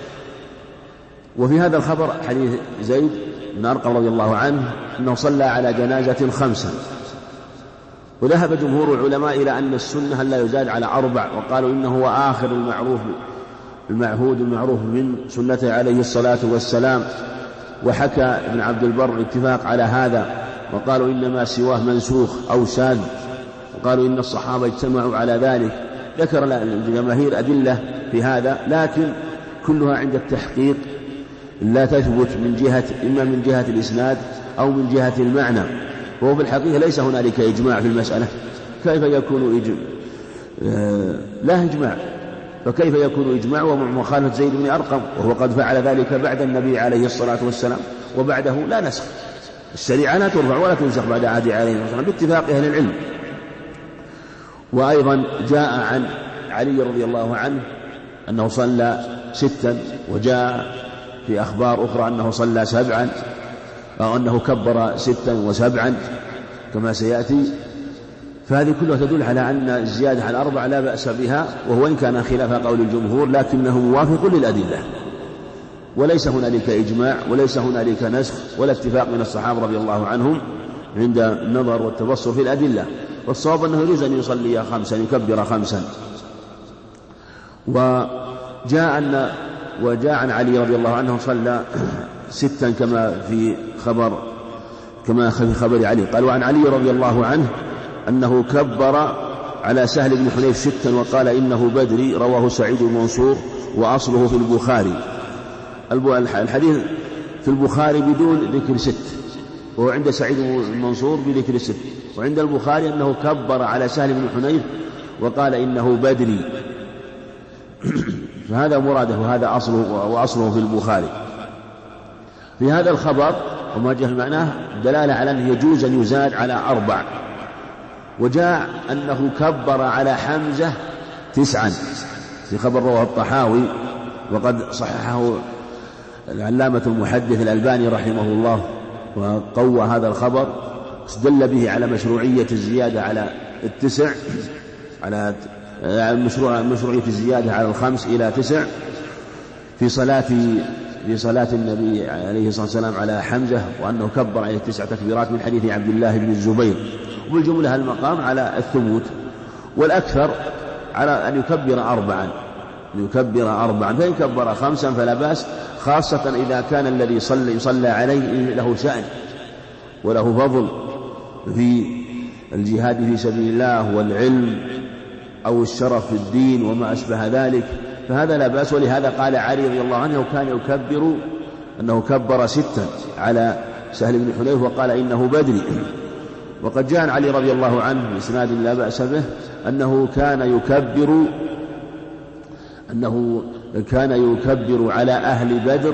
وفي هذا الخبر حديث زيد بن أرقم رضي الله عنه أنه صلى على جنازة خمسا. وذهب جمهور العلماء إلى أن السنة لا يزاد على أربع، وقالوا إنه هو آخر المعروف المعهود المعروف من سنته عليه الصلاة والسلام. وحكى ابن عبد البر الاتفاق على هذا، وقالوا إنما سواه منسوخ أو شاذ، وقالوا إن الصحابة اجتمعوا على ذلك. ذكر الجماهير أدلة في هذا، لكن كلها عند التحقيق لا تثبت من جهة إما من جهة الإسناد أو من جهة المعنى، وهو في الحقيقة ليس هنالك إجماع في المسألة. كيف يكون إجماع؟ آه لا إجماع، فكيف يكون إجماع ومخالفة زيد بن أرقم وهو قد فعل ذلك بعد النبي عليه الصلاة والسلام، وبعده لا نسخ، الشريعة لا ترفع ولا تنسخ بعد عهد عليه الصلاة والسلام باتفاق أهل العلم. وأيضا جاء عن علي رضي الله عنه أنه صلى ستا، وجاء في أخبار أخرى أنه صلى سبعا أو أنه كبر ستا وسبعا كما سيأتي. فهذه كلها تدل على أن الزيادة على الأربع لا بأس بها، وهو إن كان خلاف قول الجمهور لكنه موافق للأدلة، وليس هنالك إجماع وليس هنالك نسخ ولا اتفاق من الصحابة رضي الله عنهم عند النظر والتبصر في الأدلة. والصواب أنه يجوز أن يصلي خمسا يكبر خمسا. وجاء أن وجاء عن علي رضي الله عنه صلى ستا كما في خبر كما في خبر علي. قال وعن علي رضي الله عنه أنه كبر على سهل بن حنيف ستا وقال إنه بدري. رواه سعيد بن منصور وأصله في البخاري. الحديث في البخاري بدون ذكر ست، وعند سعيد بن منصور بذكر الست، وعند البخاري أنه كبر على سهل بن حنيف وقال إنه بدري. فهذا مراده وهذا أصله وأصله في البخاري. في هذا الخبر وما جاء معناه دلالة على أنه يجوز أن يزاد على أربع. وجاء أنه كبر على حمزة تسعا في خبر رواه الطحاوي، وقد صححه العلامة المحدث الألباني رحمه الله وقوى هذا الخبر، استدل به على مشروعية الزيادة على التسع، على مشروعية الزيادة على الخمس إلى تسع في صلاة في صلاة النبي عليه الصلاة والسلام على حمزة، وأنه كبر عليه تسع تكبيرات من حديث عبد الله بن الزبير. وبالجملة المقام على الثبوت، والأكثر على أن يكبر أربعا أن يكبر أربعا فإن كبر خمسا فلا بأس، خاصة إذا كان الذي يصلي يصلى عليه له شأن وله فضل في الجهاد في سبيل الله والعلم أو الشرف في الدين وما أشبه ذلك، فهذا لا بأس. ولهذا قال علي رضي الله عنه كان يكبر أنه كبر ستا على سهل بن حنيف وقال إنه بدري. وقد جاء علي رضي الله عنه بإسناد لا بأس به أنه كان يكبر أنه كان يكبر على أهل بدر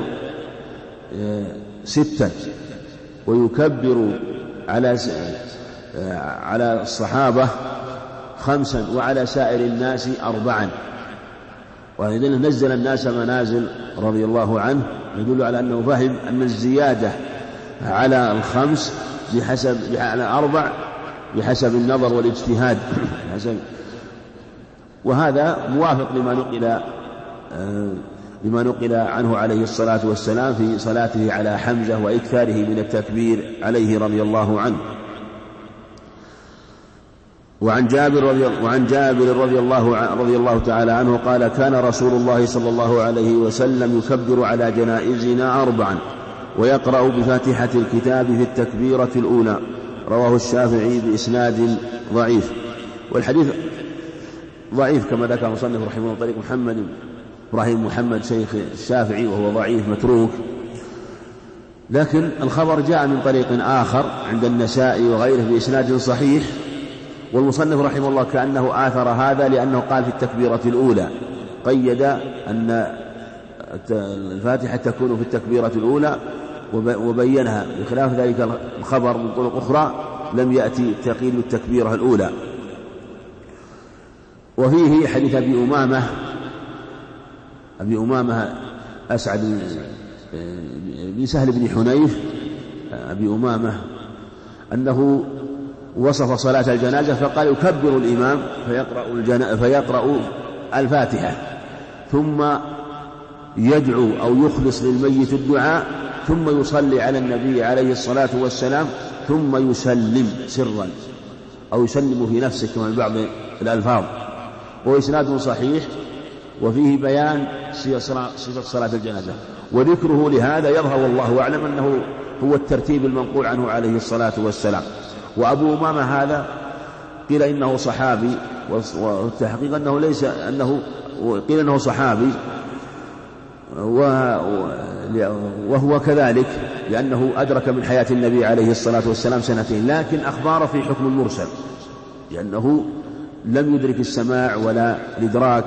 ستا، ويكبر على على الصحابة خمسا، وعلى سائر الناس أربعا. وإذا نزل الناس منازل رضي الله عنه، يدل على أنه فهم أن الزيادة على الخمس بحسب على أربع بحسب النظر والاجتهاد بحسب. وهذا موافق لما نقل لما نقل عنه عليه الصلاة والسلام في صلاته على حمزة وإكثاره من التكبير عليه رضي الله عنه. وعن جابر رضي, وعن جابر رضي الله رضي الله تعالى عنه قال كان رسول الله صلى الله عليه وسلم يكبر على جنائزنا أربعا ويقرأ بفاتحة الكتاب في التكبيرة الأولى. رواه الشافعي بإسناد ضعيف. والحديث ضعيف كما ذكر المصنف رحمه الله طريق محمد إبراهيم محمد شيخ الشافعي وهو ضعيف متروك، لكن الخبر جاء من طريق آخر عند النسائي وغيره بإسناد صحيح. والمصنف رحمه الله كأنه آثر هذا لأنه قال في التكبيرة الأولى، قيد أن الفاتحة تكون في التكبيرة الأولى وبينها، بخلاف ذلك الخبر من طرق أخرى لم يأتي تقييد التكبيرة الأولى. وفيه حديث أبي أمامة أبي أمامة أسعد بن سهل بن حنيف أبي أمامة أنه وصف صلاة الجنازة فقال يكبر الإمام فيقرأ, الجنا... فيقرأ الفاتحة ثم يدعو أو يخلص للميت الدعاء ثم يصلي على النبي عليه الصلاة والسلام ثم يسلم سرا أو يسلم في نفسه كما من بعض الألفاظ، وإسناد صحيح وفيه بيان صفة صلاة الجنازة. وذكره لهذا يظهر والله أعلم أنه هو الترتيب المنقول عنه عليه الصلاة والسلام. وأبو أمامة هذا قيل إنه صحابي، والتحقيق أنه ليس أنه قيل أنه صحابي وهو كذلك لأنه أدرك من حياة النبي عليه الصلاة والسلام سنتين، لكن أخبار في حكم المرسل لأنه لم يدرك السماع ولا الإدراك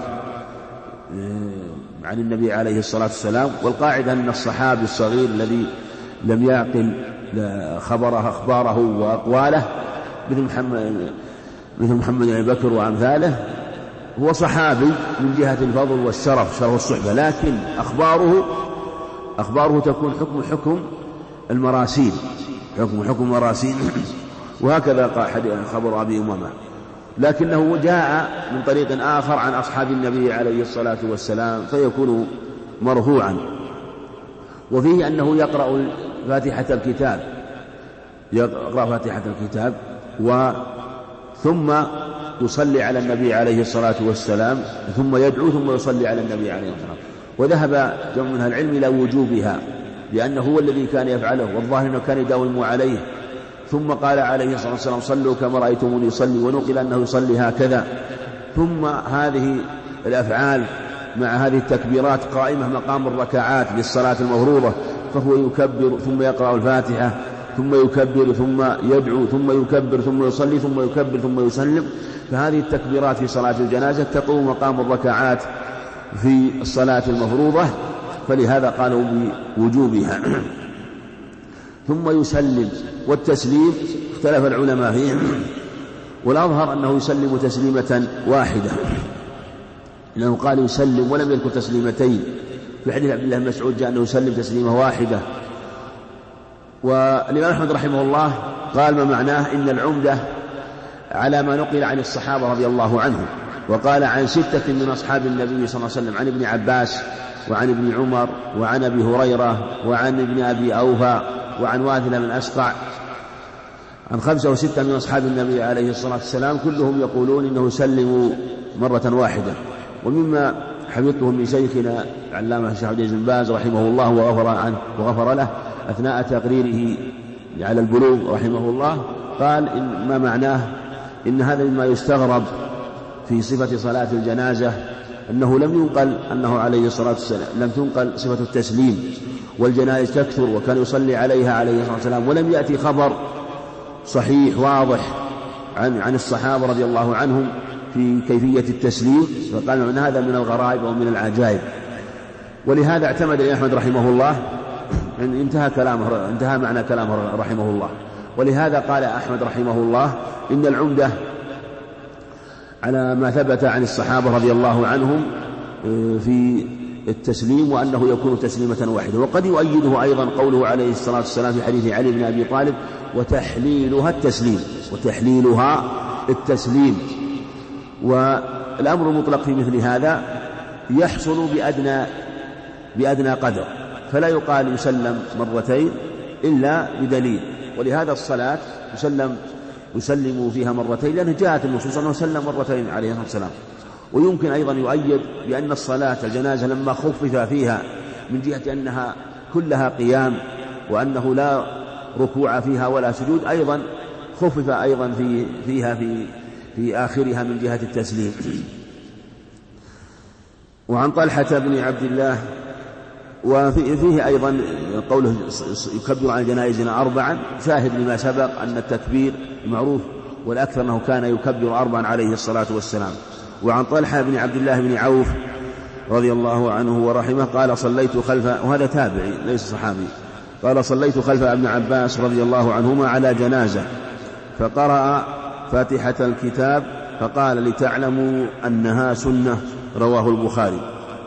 عن النبي عليه الصلاة والسلام. والقاعدة أن الصحابي الصغير الذي لم يعقل خبره أخباره وأقواله مثل محمد مثل محمد بن بكر وأمثاله هو صحابي من جهة الفضل والشرف شرف الصحبة، لكن أخباره أخباره تكون حكم حكم المراسيل حكم حكم المراسيل وهكذا خبر أبي أمامة، لكنه جاء من طريق آخر عن أصحاب النبي عليه الصلاة والسلام فيكون مرفوعا. وفيه أنه يقرأ فاتحة الكتاب يقرأ فاتحة الكتاب و ثم يصلي على النبي عليه الصلاة والسلام ثم يدعو ثم يصلي على النبي عليه الصلاة والسلام. وذهب جمع من العلم إلى وجوبها لأنه هو الذي كان يفعله، والظاهر أنه كان يداوم عليه. ثم قال عليه الصلاة والسلام صلوا كما رأيتموني يصلي، ونقل أنه يصلي هكذا. ثم هذه الأفعال مع هذه التكبيرات قائمة مقام الركعات للصلاة المفروضة، فهو يكبر ثم يقرأ الفاتحة ثم يكبر ثم يدعو ثم يكبر ثم يصلي ثم يكبر ثم يسلم. فهذه التكبيرات في صلاة الجنازة تقوم مقام الركعات في الصلاة المفروضة، فلهذا قالوا بوجوبها. ثم يسلم. والتسليم اختلف العلماء فيه، والأظهر أنه يسلم تسليمة واحدة لأنه قال يسلم ولم يذكر تسليمتين. في حديث عبد الله بن مسعود جاء أنه يسلم تسليمة واحدة. والإمام أحمد رحمه الله قال ما معناه إن العمدة على ما نقل عن الصحابة رضي الله عنهم، وقال عن ستة من أصحاب النبي صلى الله عليه وسلم عن ابن عباس وعن ابن عمر وعن أبي هريرة وعن ابن أبي أوفى وعن واثلة بن أسقع عن خمسة وستة من أصحاب النبي عليه الصلاة والسلام كلهم يقولون إنه يسلم مرة واحدة. ومما حفظته من شيخنا العلامة الشيخ عبد العزيز بن باز رحمه الله وغفر عنه وغفر له أثناء تقريره على البلوغ رحمه الله قال إن ما معناه إن هذا مما يستغرب في صفة صلاة الجنازة أنه لم ينقل أنه عليه الصلاة والسلام لم تنقل صفة التسليم، والجنائز تكثر وكان يصلي عليها عليه الصلاة والسلام، ولم يأتي خبر صحيح واضح عن عن الصحابة رضي الله عنهم في كيفية التسليم، فقال أن هذا من الغرائب ومن العجائب. ولهذا اعتمد أحمد رحمه الله يعني انتهى كلامه انتهى معنى كلامه رحمه الله. ولهذا قال أحمد رحمه الله إن العمدة على ما ثبت عن الصحابة رضي الله عنهم في التسليم وأنه يكون تسليمة واحدة. وقد يؤيده أيضا قوله عليه الصلاة والسلام في حديث علي بن أبي طالب وتحليلها التسليم وتحليلها التسليم. والأمر المطلق في مثل هذا يحصل بأدنى بأدنى قدر، فلا يقال يسلم مرتين إلا بدليل. ولهذا الصلاة يسلم يسلم فيها مرتين لأنه جاءت النصوص أنه سلم مرتين عليه الصلاة والسلام. ويمكن أيضا يؤيد بأن الصلاة الجنازة لما خفف فيها من جهة أنها كلها قيام وأنه لا ركوع فيها ولا سجود أيضا خفف أيضا في فيها في في آخرها من جهة التسليم. وعن طلحة بن عبد الله وفيه أيضا قوله يكبر عن جنائزنا أربعا شاهد لما سبق أن التكبير معروف، والأكثر أنه كان يكبر أربعا عليه الصلاة والسلام. وعن طلحة بن عبد الله بن عوف رضي الله عنه ورحمه قال صليت خلف، وهذا تابعي ليس صحابي، قال صليت خلف ابن عباس رضي الله عنهما على جنازة فقرأ فاتحة الكتاب فقال لتعلموا أنها سنة، رواه البخاري.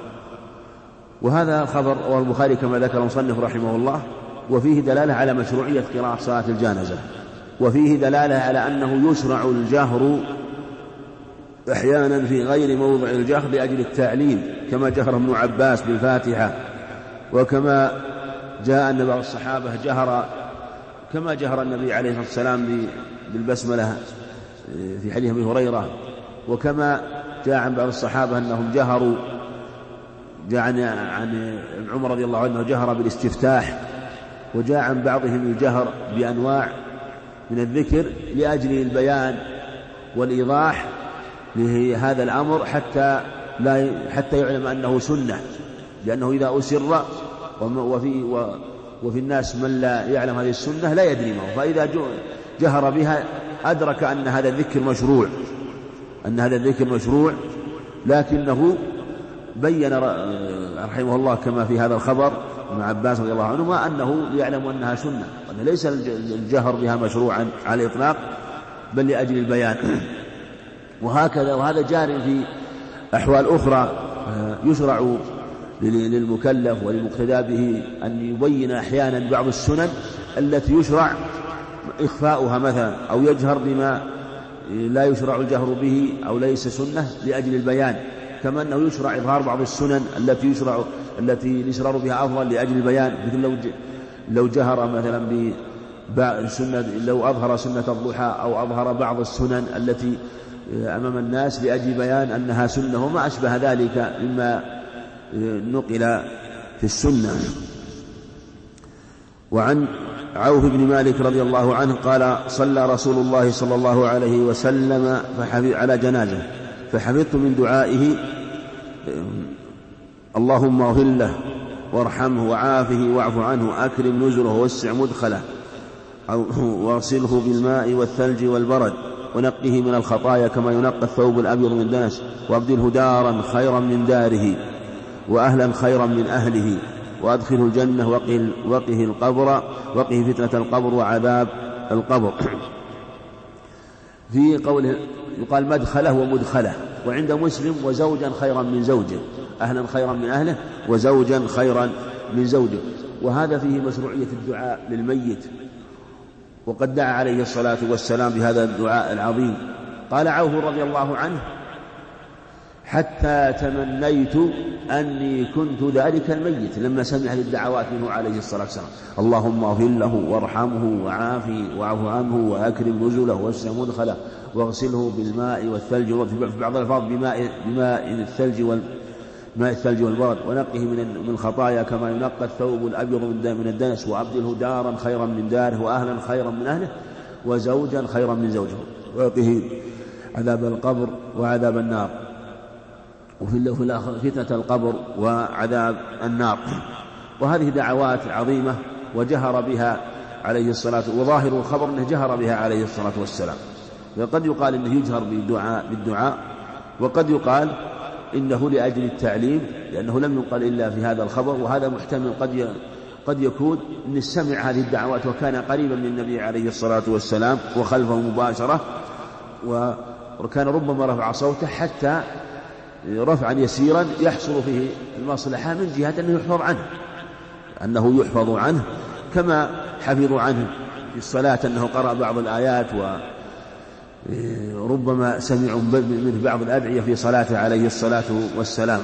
وهذا الخبر رواه البخاري كما ذكر المصنف رحمه الله، وفيه دلالة على مشروعية قراءة صلاة الجنازة وفيه دلالة على أنه يشرع الجهر أحيانا في غير موضع الجهر لأجل التعليم، كما جهر ابن عباس بالفاتحة، وكما جاء أن بعض الصحابة جهر كما جهر النبي عليه الصلاة والسلام بالبسملة في حديث أبي هريرة، وكما جاء عن بعض الصحابة أنهم جهروا، جاء عن عمر رضي الله عنه جهر بالاستفتاح، وجاء عن بعضهم الجهر بأنواع من الذكر لأجل البيان والإيضاح لهذا الأمر حتى لا حتى يعلم أنه سنة، لأنه إذا أسر وفي وفي الناس من لا يعلم هذه السنة لا يدري ما هو، فإذا جهر بها أدرك أن هذا الذكر مشروع أن هذا الذكر مشروع لكنه بين رحمه الله كما في هذا الخبر ابن عباس رضي الله عنهما أنه يعلم أنها سنة، وأن ليس الجهر بها مشروعا على الإطلاق بل لأجل البيان. وهكذا وهذا جار في أحوال أخرى، يشرع للمكلف وللمقتدى به أن يبين أحيانا بعض السنن التي يشرع إخفاؤها مثلا، أو يجهر بما لا يشرع الجهر به أو ليس سنة لأجل البيان، كما أنه يشرع إظهار بعض السنن التي يشرع التي الإسرار بها أفضل لأجل البيان، مثل لو لو جهر مثلا بسنة، لو أظهر سنة الضحى أو أظهر بعض السنن التي أمام الناس لأجل بيان أنها سنة وما أشبه ذلك مما نقل في السنة. وعن عوف بن مالك رضي الله عنه قال صلى رسول الله صلى الله عليه وسلم على جنازة فحفظت من دعائه اللهم اغفر له وارحمه وعافه واعف عنه أكرم نزله ووسع مدخله واغسله بالماء والثلج والبرد ونقه من الخطايا كما ينقى الثوب الأبيض من الدنس وأبدله دارا خيرا من داره وأهلا خيرا من أهله وأدخله الجنة وقه, وقه القبر وقه فتنة القبر وعذاب القبر. في قوله يقال مدخله ومدخله، وعند مسلم وزوجا خيرا من زوجه، أهلا خيرا من أهله وزوجا خيرا من زوجه. وهذا فيه مشروعية الدعاء للميت، وقد دعا عليه الصلاة والسلام بهذا الدعاء العظيم. قال عوف رضي الله عنه حتى تمنيت أني كنت ذلك الميت لما سمع الدعوات منه عليه الصلاة والسلام، اللهم اغفر له وارحمه وعافه واعف عنه وأكرم نزله ووسع مدخله واغسله بالماء والثلج، وفي بعض الألفاظ بماء, بماء الثلج والماء الثلج والبرد ونقه من الخطايا كما ينقى الثوب الأبيض من الدنس وأبدله دارا خيرا من داره وأهلا خيرا من أهله وزوجا خيرا من زوجه وقه عذاب القبر وعذاب النار وفي الآخر فتنة القبر وعذاب النار. وهذه دعوات عظيمة وجهر بها عليه الصلاة، وظاهر الخبر أنه جهر بها عليه الصلاة والسلام. وقد يقال إنه يجهر بالدعاء, بالدعاء وقد يقال إنه لأجل التعليم، لأنه لم يقال إلا في هذا الخبر. وهذا محتمل قد قد يكون أن السمع هذه الدعوات وكان قريبا من النبي عليه الصلاة والسلام وخلفه مباشرة، وكان ربما رفع صوته حتى رفعا يسيرا يحصل فيه المصلحة من جهة أنه يحفظ عنه أنه يحفظ عنه كما حفظوا عنه في الصلاة أنه قرأ بعض الآيات وربما سمعوا من بعض الأدعية في صلاته عليه الصلاة والسلام.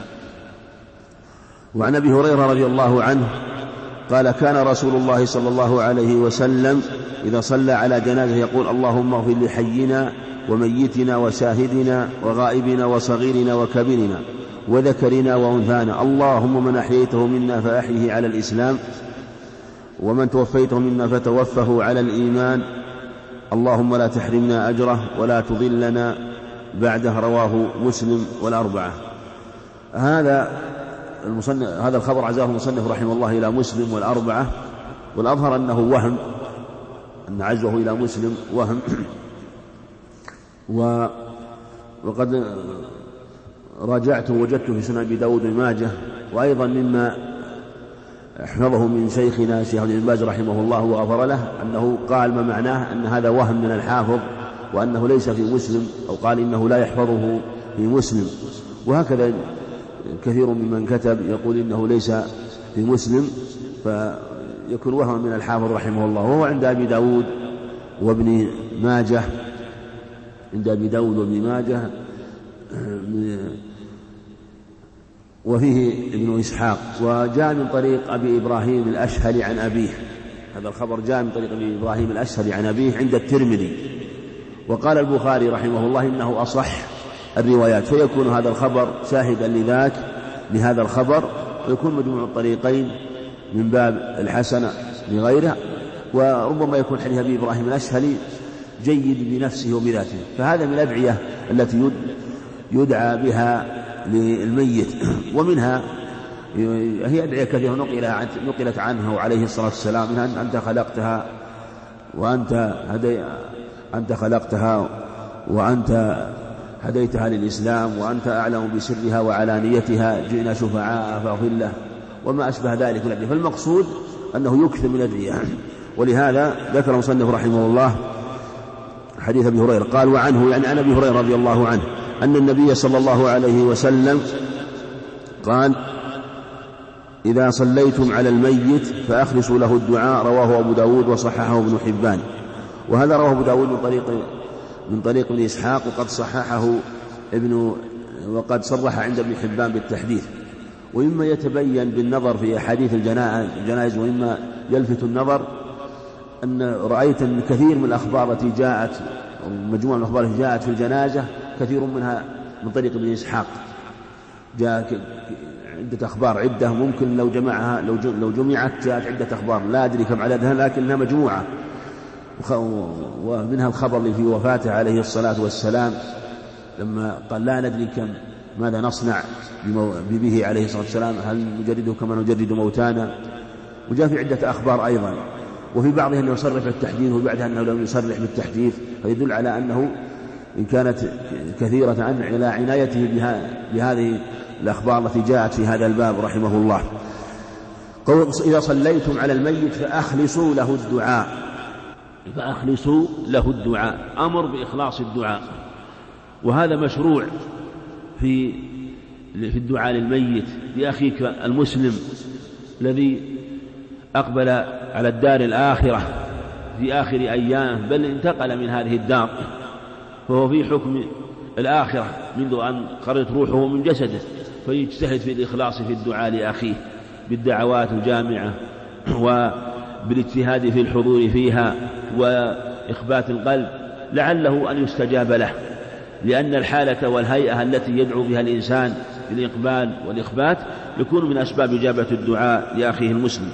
وعن أبي هريرة رضي الله عنه قال كان رسول الله صلى الله عليه وسلم إذا صلى على جنازة يقول اللهم اغفر لحينا وميتنا وشاهدنا وغائبنا وصغيرنا وكبيرنا وذكرنا وأنثانا، اللهم من أحييته منا فأحيه على الإسلام ومن توفيته منا فتوفه على الإيمان، اللهم لا تحرمنا أجره ولا تضلنا بعده. رواه مسلم والأربعة. هذا المصنف هذا الخبر عزاه المصنف رحمه الله إلى مسلم والأربعة، والأظهر أنه وهم، أن عزه إلى مسلم وهم. وقد راجعت ووجدت في سنن أبي داود وماجه، وأيضا مما احفظه من شيخنا شيخ ابن باز رحمه الله وغفر له أنه قال ما معناه أن هذا وهم من الحافظ وأنه ليس في مسلم، أو قال إنه لا يحفظه في مسلم. وهكذا كثير ممن كتب يقول إنه ليس في مسلم، فيكون وهم من الحافظ رحمه الله. وهو عند أبي داود وابن ماجه، عند أبي داود وابن ماجه، وفيه ابن إسحاق. وجاء من طريق أبي إبراهيم الأشهلي عن أبيه، هذا الخبر جاء من طريق أبي إبراهيم الأشهلي عن أبيه عند الترمذي. وقال البخاري رحمه الله إنه أصح الروايات، فيكون هذا الخبر شاهدا لذاك لهذا الخبر، ويكون مجموع الطريقين من باب الحسنة لغيره. وربما يكون حديث أبي إبراهيم الأشهلي جيد بنفسه وبذاته، فهذا من الأدعية التي يدعى بها للميت. ومنها هي أدعية كثيرة نقلت عنه عليه الصلاة والسلام، منها أنت خلقتها وأنت هدي أنت خلقتها وأنت هديتها للإسلام، وأنت أعلم بسرها وعلانيتها، جئنا شفعاء فاغفر له، وما أشبه ذلك من الأدعية. فالمقصود أنه يكثر من الأدعية. ولهذا ذكر المصنف رحمه الله حديث أبي هريرة قال وعنه، يعني عن أبي هريرة رضي الله عنه أن النبي صلى الله عليه وسلم قال إذا صليتم على الميت فأخلصوا له الدعاء، رواه أبو داود وصححه ابن حبان. وهذا رواه أبو داود من طريق من طريق ابن إسحاق، وقد صححه ابن وقد صرح عند ابن حبان بالتحديث. ومما يتبين بالنظر في أحاديث الجنائز ومما يلفت النظر أن رأيت أن كثير من الأخبار التي جاءت، مجموعة من الأخبار التي جاءت في الجنازة كثير منها من طريق ابن إسحاق، جاء عدة أخبار عدة، ممكن لو جمعها لو لو جمعت جاءت عدة أخبار لا أدري كم عددها، لكنها مجموعة. ومنها الخبر اللي في وفاته عليه الصلاة والسلام لما قال لا ندري كم ماذا نصنع به عليه الصلاة والسلام، هل نجرده كما نجرد موتانا. وجاء في عدة أخبار أيضا، وفي بعضها أنه يصرح بالتحديث وبعدها أنه لم يصرح بالتحديث، فيدل على أنه إن كانت كثيرة عنه على عنايته بهذه الأخبار التي جاءت في هذا الباب رحمه الله. قول إذا صليتم على الميت فأخلصوا له الدعاء، فأخلصوا له الدعاء، أمر بإخلاص الدعاء، وهذا مشروع في في الدعاء للميت، لأخيك المسلم الذي أقبل على الدار الآخرة في آخر أيام، بل انتقل من هذه الدار، فهو في حكم الآخرة منذ أن خرجت روحه من جسده، فيجتهد في الإخلاص في الدعاء لأخيه بالدعوات الجامعة وبالاجتهاد في الحضور فيها وإخبات القلب لعله أن يستجاب له، لأن الحالة والهيئة التي يدعو بها الإنسان بالإقبال والإخبات يكون من أسباب إجابة الدعاء لأخيه المسلم.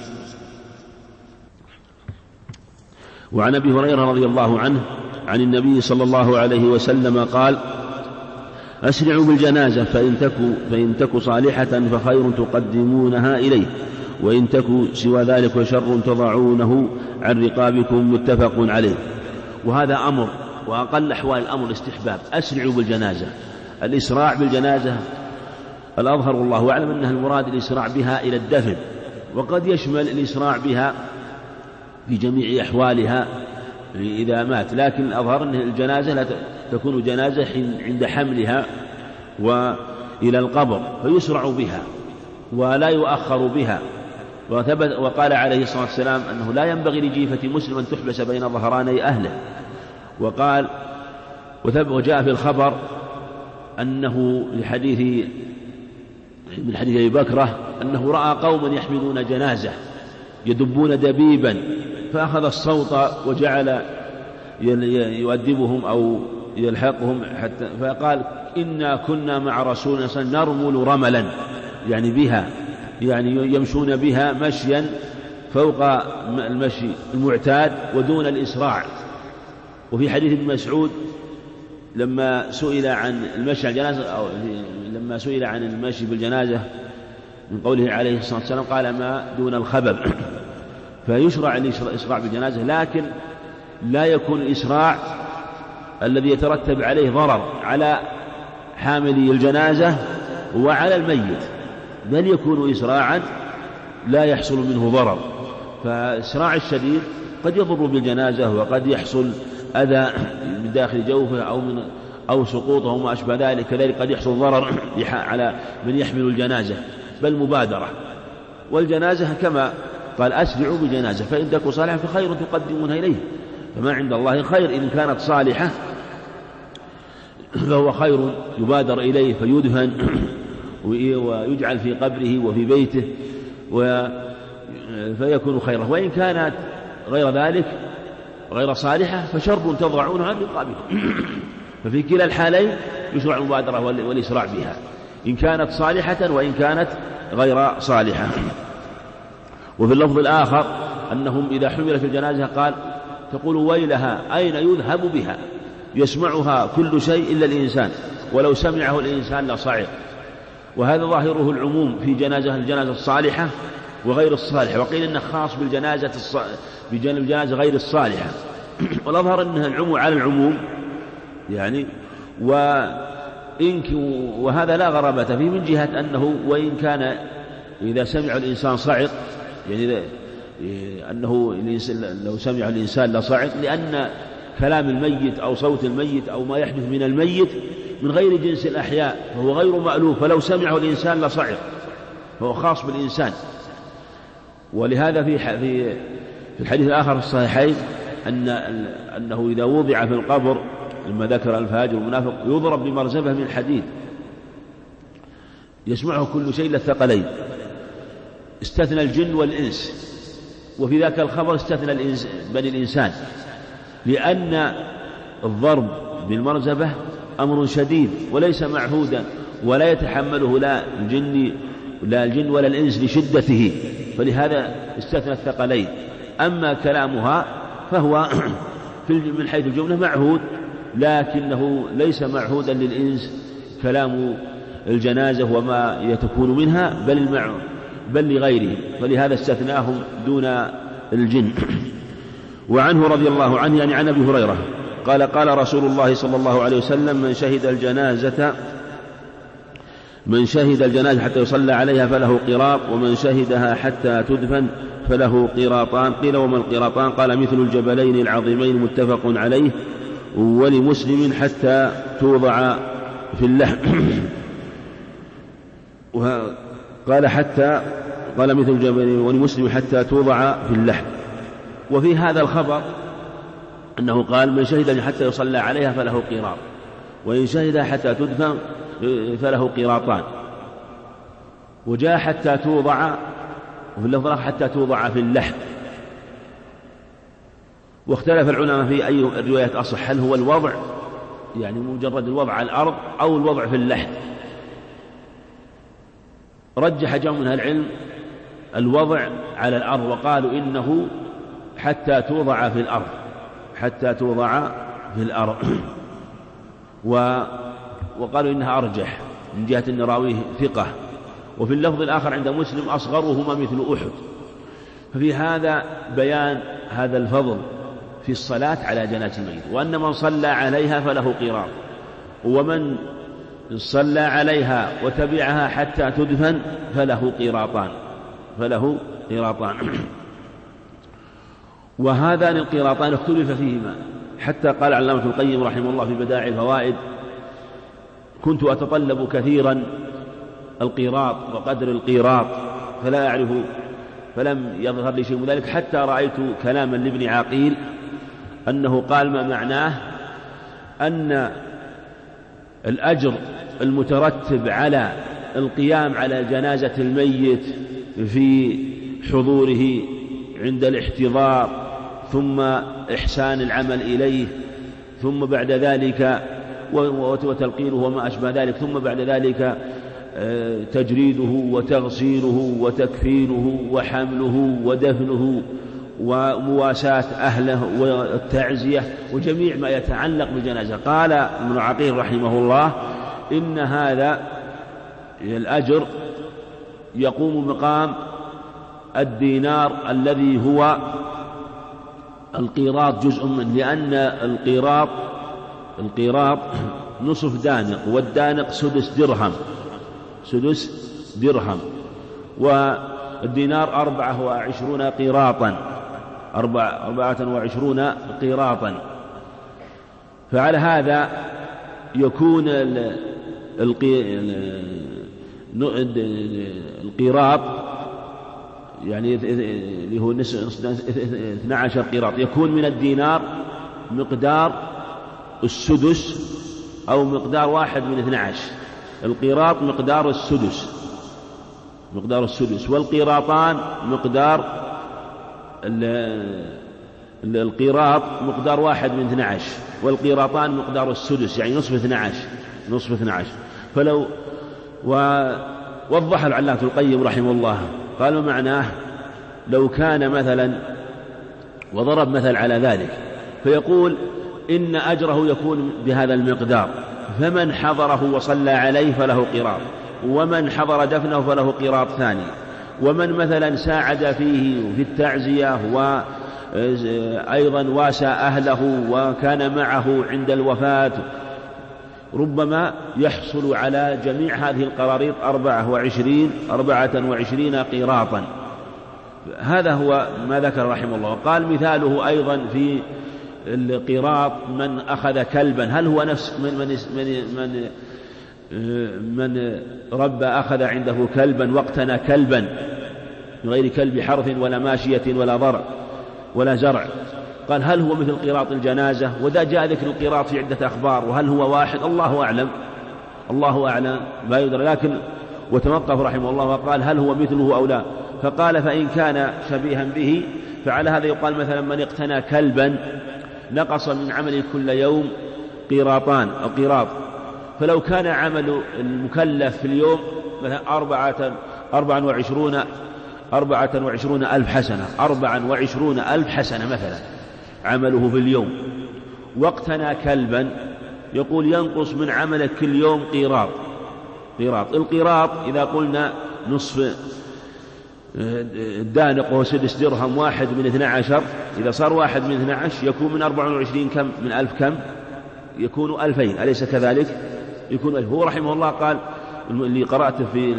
وعن أبي هريرة رضي الله عنه عن النبي صلى الله عليه وسلم قال أسرعوا بالجنازة فإن تكو, فإن تكو صالحة فخير تقدمونها إليه، وإن تكو سوى ذلك فشر تضعونه عن رقابكم، متفق عليه. وهذا أمر، وأقل أحوال الأمر الاستحباب، أسرعوا بالجنازة. الإسراع بالجنازة الأظهر الله أعلم أنها المراد الإسراع بها إلى الدفن، وقد يشمل الإسراع بها في جميع أحوالها إذا مات، لكن الأظهر أن الجنازة لا تكون جنازة عند حملها وإلى القبر، فيسرع بها ولا يؤخر بها. وقال عليه الصلاة والسلام أنه لا ينبغي لجيفة مسلم أن تحبس بين ظهراني أهله. وقال وجاء في الخبر أنه لحديث من حديث أبي بكرة أنه رأى قوما يحملون جنازة يدبون دبيبا، فأخذ الصوت وجعل يؤدبهم أو يلحقهم حتى فقال إنا كنا مع رسول الله صلى الله عليه وسلم نرمل رملا، يعني بها يعني يمشون بها مشيا فوق المشي المعتاد ودون الإسراع. وفي حديث ابن مسعود لما سئل عن المشي على الجنازة أو لما سئل عن المشي بالجنازة من قوله عليه الصلاة والسلام قال ما دون الخبب، فيشرع الإسراع بالجنازة، لكن لا يكون الإسراع الذي يترتب عليه ضرر على حامل الجنازة وعلى الميت، بل يكون إسراعا لا يحصل منه ضرر. فإسراع الشديد قد يضر بالجنازة وقد يحصل أذى من داخل جوفه أو من أو سقوطه وما أشبه ذلك، كذلك قد يحصل ضرر على من يحمل الجنازة، بل مبادرة. والجنازة كما قال أسرعوا بجنازة فإن تكو صالحا فخير تقدمونها إليه، فما عند الله خير إن كانت صالحة فهو خير يبادر إليه فيدفن ويجعل في قبره وفي بيته فيكون خيرا، وإن كانت غير ذلك غير صالحة فشر تضعونها في رقابكم. ففي كلا الحالين يشرع المبادرة والإسراع بها إن كانت صالحة وإن كانت غير صالحة. وفي اللفظ الآخر أنهم إذا حملت الجنازة قال تقول ويلها أين يذهب بها، يسمعها كل شيء إلا الإنسان، ولو سمعه الإنسان لصعق. وهذا ظاهره العموم في جنازة الجنازة الصالحة وغير الصالحة، وقيل إنه خاص بالجنازة الص... بالجنازة غير الصالحة، والأظهر أنها العموم على العموم يعني. وإن وهذا لا غرابة فيه من جهة أنه وإن كان إذا سمع الإنسان صعق يعني أنه لو سمع الإنسان لصعق، لأن كلام الميت أو صوت الميت أو ما يحدث من الميت من غير جنس الأحياء فهو غير مألوف، فلو سمعه الإنسان لصعق، فهو خاص بالإنسان. ولهذا في في الحديث الآخر في الصحيحين أن أنه إذا وضع في القبر لما ذكر الفاجر والمنافق يضرب بمرزبة من حديد يسمعه كل شيء إلا الثقلين، استثنى الجن والإنس، وفي ذاك الخبر استثنى بني الإنسان، لأن الضرب بالمرزبة أمر شديد وليس معهودا ولا يتحمله لا الجن لا الجن ولا الإنس لشدته، فلهذا استثنى الثقلين. أما كلامها فهو من حيث الجملة معهود، لكنه ليس معهودا للإنس كلام الجنازة وما يتكون منها، بل المع... بل لغيره، فلهذا استثناهم دون الجن. وعنه رضي الله عنه يعني عن أبي هريرة قال قال رسول الله صلى الله عليه وسلم من شهد الجنازة من شهد الجنازة حتى يصلى عليها فله قراط، ومن شهدها حتى تدفن فله قراطان. قيل وما القراطان؟ قال مثل الجبلين العظيمين متفق عليه. ولمسلم حتى توضع في اللحم قال حتى قال مثل الجبلين ولمسلم حتى توضع في اللحم. وفي هذا الخبر أنه قال من شهد حتى يصلى عليها فله قراط، وإن شهد حتى تدفن فله قراطان. وجاء حتى توضع وفي اللفظ حتى توضع في اللحم. واختلف العلماء في أي الروايات أصح، هل هو الوضع يعني مجرد الوضع على الأرض أو الوضع في اللحم. رجح جمع من العلم الوضع على الأرض، وقالوا إنه حتى توضع في الأرض حتى توضع في الأرض وقالوا إنها أرجح من جهة أن راويه ثقة. وفي اللفظ الآخر عند مسلم أصغرهما مثل أحد. ففي هذا بيان هذا الفضل في الصلاة على جنازة الميت، وأن من صلى عليها فله قراط، ومن صلى عليها وتبعها حتى تدفن فله قراطان فله قراطان وهذان القراطان اختلف فيهما، حتى قال علامة ابن القيم رحمه الله في بدائع الفوائد كنت أتطلب كثيرا القيراط وقدر القيراط فلا أعرف فلم يظهر لي شيء من ذلك، حتى رأيت كلاما لابن عقيل أنه قال ما معناه أن الأجر المترتب على القيام على جنازة الميت في حضوره عند الاحتضار ثم إحسان العمل إليه ثم بعد ذلك وتلقينه وما أشبه ذلك، ثم بعد ذلك تجريده وتغسيله وتكفينه وحمله ودفنه ومواساة أهله والتعزية وجميع ما يتعلق بالجنازة. قال ابن عقيل رحمه الله إن هذا الأجر يقوم مقام الدينار الذي هو القيراط جزء منه، لأن القيراط القيراط نصف دانق، والدانق سدس درهم سدس درهم والدينار أربعة وعشرون قيراطا أربعة, أربعة وعشرون قيراطا. فعلى هذا يكون القيراط يعني اللي هو اثنا عشر قيراط، يكون من الدينار مقدار السدس أو مقدار واحد من اثنا عشر. القيراط مقدار السدس، مقدار السدس، والقيراطان مقدار القيراط مقدار واحد من اثنا عشر، والقيراطان مقدار السدس، يعني نصف اثنا عشر، نصف اثنا عشر. فلو ووضح العلامة القيم رحمه الله قال معناه لو كان مثلا، وضرب مثل على ذلك، فيقول إن أجره يكون بهذا المقدار، فمن حضره وصلى عليه فله قيراط، ومن حضر دفنه فله قيراط ثاني، ومن مثلا ساعد فيه في التعزية وأيضا واسى أهله وكان معه عند الوفاة، ربما يحصل على جميع هذه القراريط أربعة وعشرين أربعة وعشرين قيراطا. هذا هو ما ذكر رحمه الله. قال مثاله أيضا في القيراط من أخذ كلبا، هل هو نفس من من من من, من رب أخذ عنده كلبا واقتنى كلبا من غير كلب حرث ولا ماشية ولا ضرع ولا زرع، قال هل هو مثل قيراط الجنازة؟ وذا جاء ذكر القيراط في عدة أخبار، وهل هو واحد؟ الله أعلم، الله أعلم ما يدرى. لكن وتوقف رحمه الله وقال هل هو مثله أو لا، فقال فإن كان شبيها به فعلى هذا يقال مثلا من اقتنى كلبا نقص من عمله كل يوم قيراطان أو قيراط، فلو كان عمل المكلف في اليوم مثلا أربعة أربعة وعشرون أربعة وعشرون ألف حسنة، أربعة وعشرون ألف حسنة مثلا عمله في اليوم، واقتنى كلبا، يقول ينقص من عملك كل يوم قيراط. قيراط القيراط إذا قلنا نصف الدانق وهو سدس درهم واحد من اثنى عشر، إذا صار واحد من اثنى عشر يكون من أربعة وعشرين كم من ألف كم؟ يكون ألفين، أليس كذلك؟ يكون ألف. هو رحمه الله قال اللي قرأته في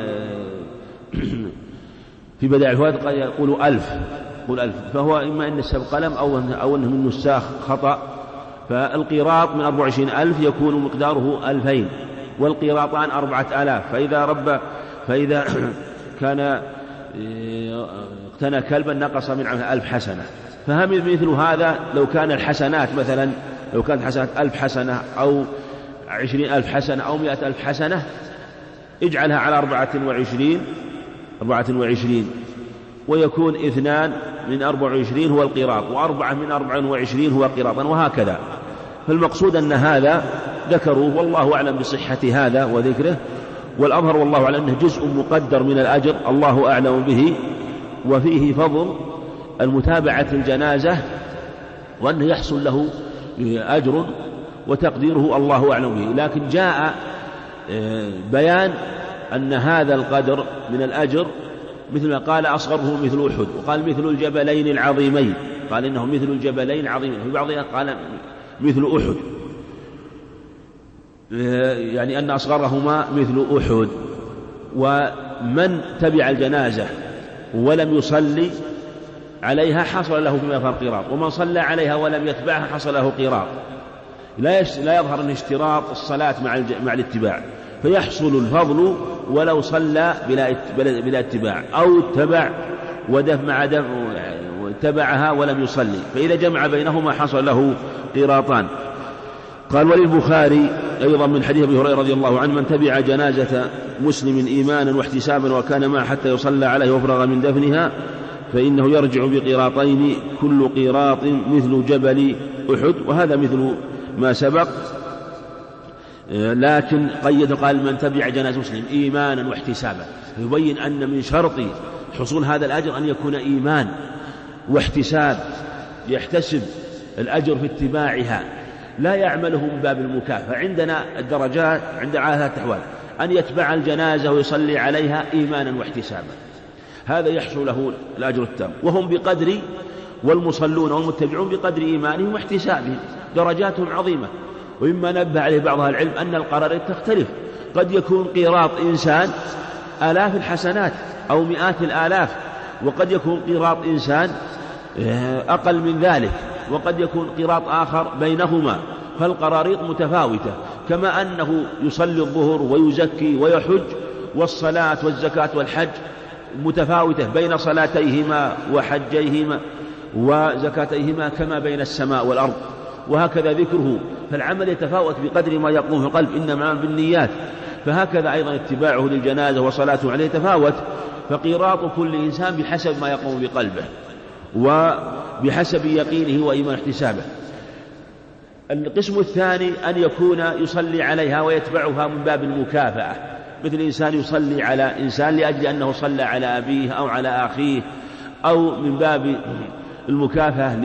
في بدائع الفوائد قال يقول ألف، يقول ألف، فهو إما أن السبق قلم أو أو أنه من نساخ خطأ. فالقيراط من أربعة وعشرين ألف يكون مقداره ألفين، والقيراطان أربعة آلاف. فإذا رب فإذا كان اقتنى كلبا نقص من عمله ألف حسنة. فهم مثل هذا لو كان الحسنات مثلا، لو كانت حسنات ألف حسنة أو عشرين ألف حسنة أو مئة ألف حسنة، اجعلها على أربعة وعشرين أربعة وعشرين ويكون اثنان من أربعة وعشرين هو القيراط، وأربعة من أربعة وعشرين هو قيراطا، وهكذا. فالمقصود أن هذا ذكروه، والله أعلم بصحة هذا وذكره، والأظهر والله أعلم أنه جزء مقدر من الأجر الله أعلم به، وفيه فضل المتابعة الجنازة، وأنه يحصل له أجر وتقديره الله أعلم به. لكن جاء بيان أن هذا القدر من الأجر مثل ما قال أصغره مثل أحد، وقال مثل الجبلين العظيمين، قال إنه مثل الجبلين العظيمين، في بعضها قال مثل أحد، يعني أن أصغرهما مثل أحد. ومن تبع الجنازة ولم يصلي عليها حصل له فيما يظهر قيراط، ومن صلى عليها ولم يتبعها حصل له قيراط. لا لا يظهر أن اشتراط الصلاة مع مع الاتباع، فيحصل الفضل ولو صلى بلا بلا اتباع، أو اتبع ودف مع دف واتبعها ولم يصلي، فإذا جمع بينهما حصل له قيراطان. قال وللبخاري أيضا من حديث أبي هريرة رضي الله عنه من تبع جنازة مسلم إيمانا واحتسابا وكان معه حتى يصلى عليه وفرغ من دفنها فإنه يرجع بقيراطين كل قيراط مثل جبل أحد، وهذا مثل ما سبق. لكن قيد قال من تبع جنازة مسلم إيمانا واحتسابا، يبين أن من شرط حصول هذا الأجر أن يكون إيمان واحتساب، يحتسب الأجر في اتباعها، لا يعمله من باب المكافأة. عندنا الدرجات عند ثلاثة أحوال: أن يتبع الجنازة ويصلي عليها إيمانا واحتسابا، هذا يحصل له الأجر التام، وهم بقدر، والمصلون والمتبعون بقدر إيمانهم واحتسابهم، درجاتهم عظيمة. ومما نبه عليه بعض أهل العلم أن القرارات تختلف، قد يكون قيراط إنسان آلاف الحسنات أو مئات الآلاف، وقد يكون قيراط إنسان أقل من ذلك، وقد يكون قيراط آخر بينهما، فالقراريط متفاوتة. كما أنه يصلي الظهر ويزكي ويحج، والصلاة والزكاة والحج متفاوتة بين صلاتيهما وحجيهما وزكاتيهما كما بين السماء والأرض، وهكذا ذكره، فالعمل يتفاوت بقدر ما يقوم في القلب، إنما بالنيات. فهكذا أيضا اتباعه للجنازة وصلاته عليه يتفاوت، فقيراط كل إنسان بحسب ما يقوم بقلبه وبحسب يقينه وإيمان احتسابه. القسم الثاني أن يكون يصلي عليها ويتبعها من باب المكافأة، مثل إنسان يصلي على إنسان لأجل أنه صلى على أبيه أو على أخيه، أو من باب المكافأة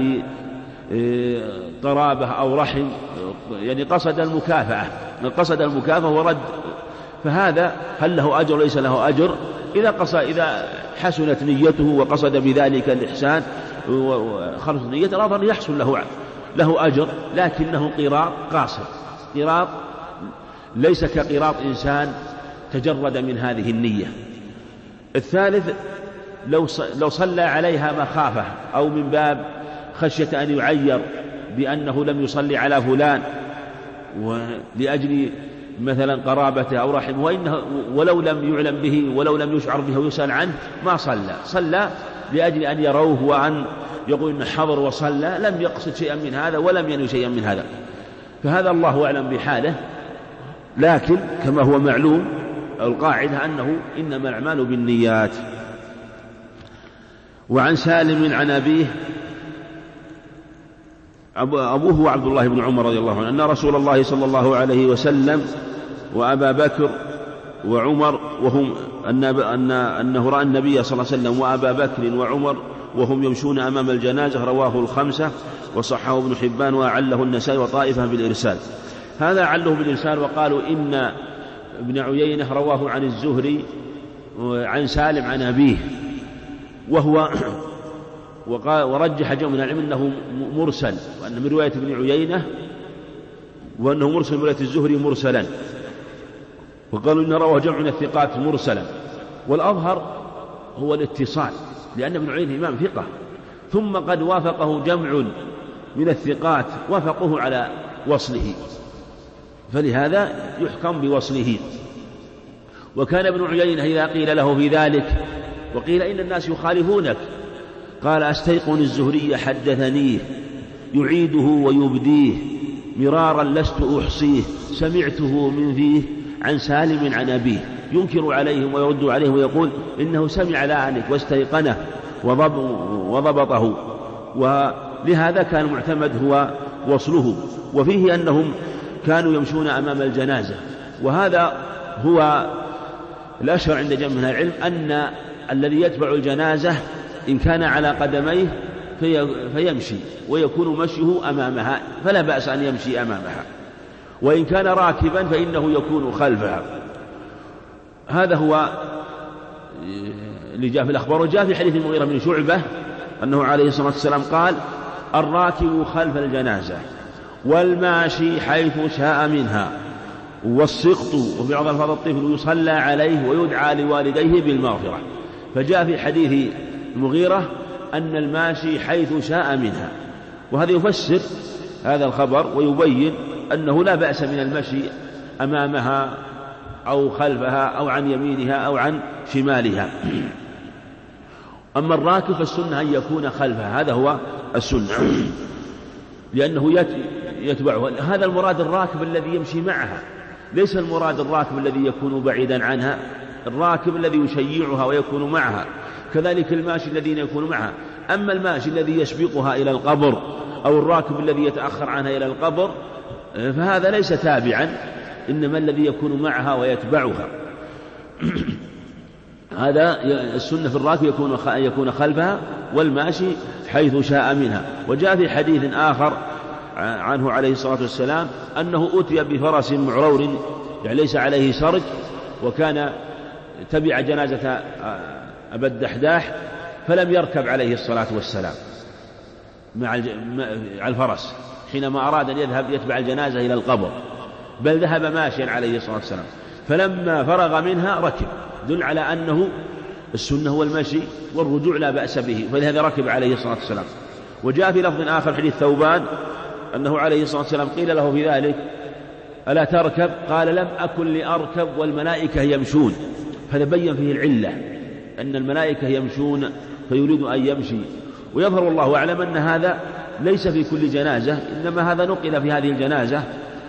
لقرابة أو رحم، يعني قصد المكافأة قصد المكافأة ورد، فهذا هل له أجر ليس له أجر؟ إذا قصد إذا حسنت نيته وقصد بذلك الإحسان وخلص نيته الأظهر يحصل له له أجر، لكنه قراط قاصر، قراط ليس كقراط إنسان تجرد من هذه النية. الثالث لو لو صلى عليها مخافة أو من باب خشية أن يعير بأنه لم يصلي على فلان ولأجل مثلا قرابته أو رحمه، وإنه ولو لم يعلم به ولو لم يشعر به ويسأل عنه ما صلى، صلى لأجل أن يروه وأن يقول إن حضر وصلى، لم يقصد شيئا من هذا ولم ينوي شيئا من هذا، فهذا الله أعلم بحاله. لكن كما هو معلوم القاعدة أنه إنما الأعمال بالنيات. وعن سالم عن أبيه أبوه هو عبد الله بن عمر رضي الله عنه أن رسول الله صلى الله عليه وسلم وأبا بكر وعمر وهم أن أن أنه رأى النبي صلى الله عليه وسلم وأبا بكر وعمر وهم يمشون أمام الجنازة، رواه الخمسة وصححه ابن حبان وأعله النسائي وطائفة بالإرسال. هذا أعله بالإرسال، وقالوا إن ابن عيينة رواه عن الزهري عن سالم عن أبيه، وهو ورجح جمع من العلم أنه مرسل، وأن من رواية ابن عيينة وأنه مرسل من رواية الزهري مرسلا، وقالوا إن رواه جمع من الثقات مرسلا، والأظهر هو الاتصال، لأن ابن عيينة إمام ثقة، ثم قد وافقه جمع من الثقات وافقوه على وصله، فلهذا يحكم بوصله. وكان ابن عيينة إذا قيل له في ذلك وقيل إن الناس يخالفونك قال أستيقن الزهري حدثنيه يعيده ويبديه مرارا لست أحصيه سمعته من فيه عن سالم عن أبيه، ينكر عليهم ويرد عليهم ويقول إنه سمع ذلك واستيقنه وضبطه، ولهذا كان معتمد هو وصله. وفيه أنهم كانوا يمشون أمام الجنازة، وهذا هو الأشهر عند جمع من العلم أن الذي يتبع الجنازة إن كان على قدميه في فيمشي ويكون مشيه أمامها فلا بأس أن يمشي أمامها، وإن كان راكبا فإنه يكون خلفها. هذا هو اللي جاء في الأخبار. وجاء في حديث المغيرة بن شعبة أنه عليه الصلاة والسلام قال الراكب خلف الجنازة والماشي حيث شاء منها والسقط وفي بعض الفاظ الطفل يصلى عليه ويدعى لوالديه بالمغفرة. فجاء في حديث المغيرة أن الماشي حيث شاء منها، وهذا يفسر هذا الخبر ويبين أنه لا بأس من المشي أمامها أو خلفها أو عن يمينها أو عن شمالها. أما الراكب فالسنة أن يكون خلفها، هذا هو السنة لأنه يتبعها. هذا المراد الراكب الذي يمشي معها، ليس المراد الراكب الذي يكون بعيدا عنها، الراكب الذي يشيعها ويكون معها، كذلك الماشي الذين يكون معها. أما الماشي الذي يسبقها إلى القبر أو الراكب الذي يتأخر عنها إلى القبر فهذا ليس تابعا، إنما الذي يكون معها ويتبعها. هذا السنة في الراكب يكون يكون خلفها والماشي حيث شاء منها. وجاء في حديث آخر عنه عليه الصلاة والسلام أنه أتي بفرس معرور يعني ليس عليه سرج، وكان تبع جنازة أبا الدحداح فلم يركب عليه الصلاة والسلام مع الفرس حينما أراد أن يذهب يتبع الجنازة إلى القبر، بل ذهب ماشيا عليه الصلاة والسلام، فلما فرغ منها ركب، دل على أنه السنة هو المشي والرجوع لا بأس به، فلهذا ركب عليه الصلاة والسلام. وجاء في لفظ آخر حديث ثوبان أنه عليه الصلاة والسلام قيل له في ذلك ألا تركب؟ قال لم أكن لأركب والملائكة يمشون، فهذا بين فيه العلة أن الملائكة يمشون فيريد أن يمشي. ويظهر والله أعلم أن هذا ليس في كل جنازة، إنما هذا نقل في هذه الجنازة،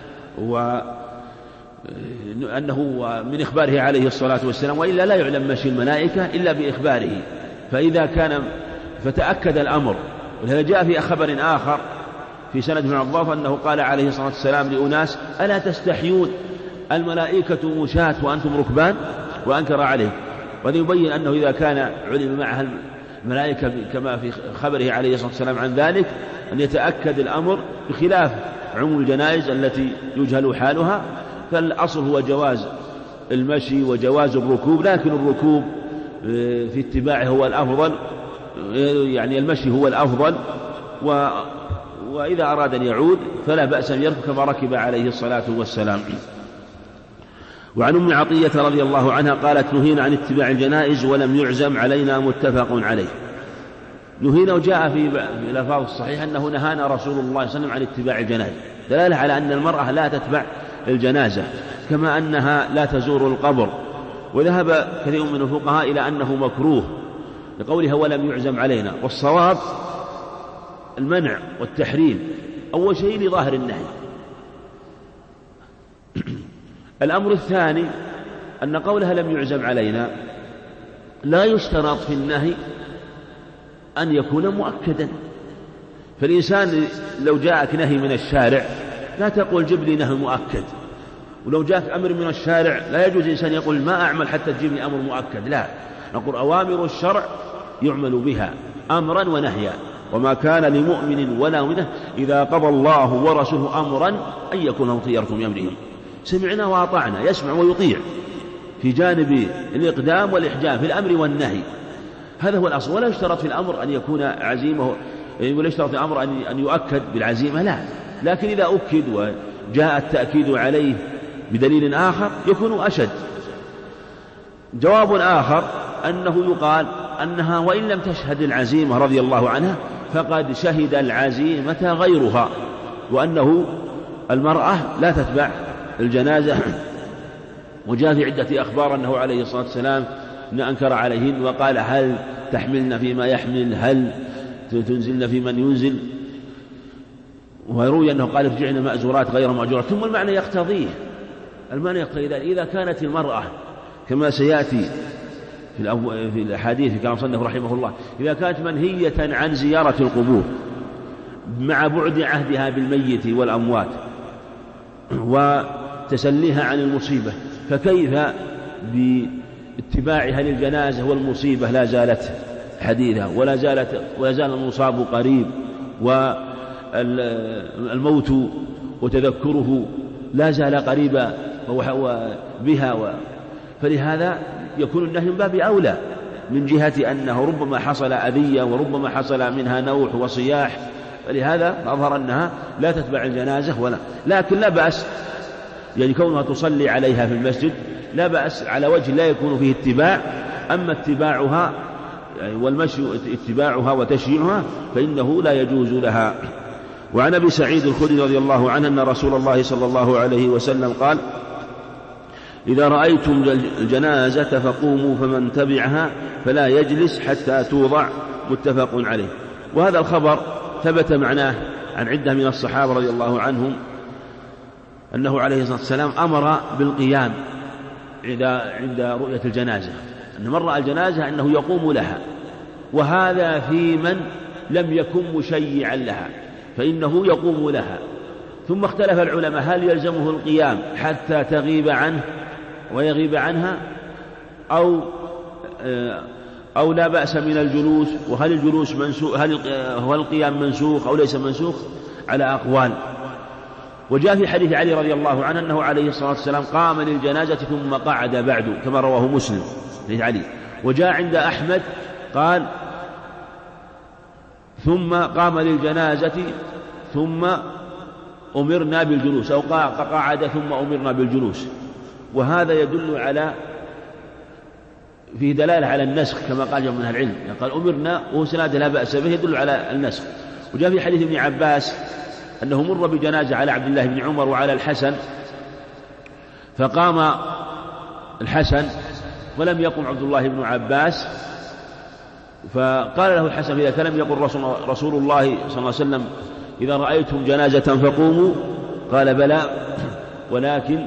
وأنه من إخباره عليه الصلاة والسلام، وإلا لا يعلم مشي الملائكة إلا بإخباره. فإذا كان فتأكد الأمر. ولهذا جاء في خبر آخر في سند بن عضاف أنه قال عليه الصلاة والسلام لأناس: ألا تستحيون الملائكة مشاة وأنتم ركبان؟ وأنكر عليه. وهذا يبين أنه إذا كان علم معها الملائكة كما في خبره عليه الصلاة والسلام عن ذلك، أن يتأكد الأمر بخلاف عموم الجنائز التي يجهل حالها. فالأصل هو جواز المشي وجواز الركوب، لكن الركوب في اتباعه هو الأفضل، يعني المشي هو الأفضل. و وإذا أراد أن يعود فلا بأس أن يركب كما ركب عليه الصلاة والسلام. وعن أم عطية رضي الله عنها قالت: نهينا عن اتباع الجنائز ولم يعزم علينا، متفق عليه. نهينا، وجاء في الألفاظ الصحيحة أنه نهانا رسول الله صلى الله عليه وسلم عن اتباع الجنائز، دلالة على أن المرأة لا تتبع الجنازة، كما أنها لا تزور القبر. وذهب كثير من الفقهاء إلى أنه مكروه لقولها ولم يعزم علينا، والصواب المنع والتحريم أول شيء لظاهر النهي. الأمر الثاني أن قولها لم يعزم علينا لا يشترط في النهي أن يكون مؤكدا. فالإنسان لو جاءك نهي من الشارع لا تقول جب لي نهي مؤكد، ولو جاءك أمر من الشارع لا يجوز الإنسان يقول ما أعمل حتى تجيب لي أمر مؤكد، لا، نقول أوامر الشرع يعمل بها أمرا ونهيا. وما كان لمؤمن ولا مؤمنة إذا قضى الله ورسوله أمرا أن يكون لهم خيرة من أمرهم. سمعنا وأطعنا، يسمع ويطيع في جانب الإقدام والإحجام في الأمر والنهي، هذا هو الأصل. ولا يشترط في الأمر أن يكون عزيمة، ولا يشترط في الأمر أن يؤكد بالعزيمة، لا، لكن إذا أكد وجاء التأكيد عليه بدليل آخر يكون أشد. جواب آخر أنه يقال أنها وإن لم تشهد العزيمة رضي الله عنها فقد شهد العزيمة غيرها، وأنه المرأة لا تتبع الجنازة. وجاء في عدة أخبار أنه عليه الصلاة والسلام أنكر عليهن وقال: هل تحملن فيما يحمل، هل تنزلن في من ينزل. ويروي أنه قال: ارجعن مأزورات غير مأجورات. ثم المعنى يقتضيه، المعنى يقتضي إذا كانت المرأة كما سيأتي في الأحاديث في كلام صنف رحمه الله، إذا كانت منهية عن زيارة القبور مع بعد عهدها بالميت والأموات وتسليها عن المصيبة، فكيف باتباعها للجنازة والمصيبة لا زالت حديثة، ولا زالت ولا زال المصاب قريب، والموت وتذكره لا زال قريبا بها. فلهذا يكون النهي من باب أولى، من جهة أنه ربما حصل أذية وربما حصل منها نوح وصياح، فلهذا أظهر أنها لا تتبع الجنازة. ولا لكن لا بأس يعني كونها تصلي عليها في المسجد لا بأس على وجه لا يكون فيه اتباع. أما اتباعها والمشي اتباعها وتشييعها فإنه لا يجوز لها. وعن أبي سعيد الخدري رضي الله عنه أن رسول الله صلى الله عليه وسلم قال: إذا رأيتم الجنازة فقوموا فمن تبعها فلا يجلس حتى توضع، متفق عليه. وهذا الخبر ثبت معناه عن عدة من الصحابة رضي الله عنهم أنه عليه الصلاة والسلام أمر بالقيام عند رؤية الجنازة، أن من رأى الجنازة أنه يقوم لها، وهذا في من لم يكن مشيعا لها فإنه يقوم لها. ثم اختلف العلماء هل يلزمه القيام حتى تغيب عنه ويغيب عنها أو أو لا بأس من الجلوس، وهل الجلوس منسوخ، هل هو القيام منسوخ أو ليس منسوخ، على أقوال. وجاء في حديث علي رضي الله عنه أنه عليه الصلاة والسلام قام للجنازة ثم قعد بعد، كما رواه مسلم حديث علي. وجاء عند أحمد قال: ثم قام للجنازة ثم أمرنا بالجلوس، أو قعد ثم أمرنا بالجلوس. وهذا يدل على فيه دلالة على النسخ كما قال جمع من أهل العلم، يعني قال أمرنا وهو سناد لا بأس به، يدل على النسخ. وجاء في حديث ابن عباس أنه مر بجنازة على عبد الله بن عمر وعلى الحسن، فقام الحسن ولم يقم عبد الله بن عباس، فقال له الحسن: إذا لم يقل رسول الله صلى الله عليه وسلم إذا رأيتم جنازة فقوموا؟ قال: بلى، ولكن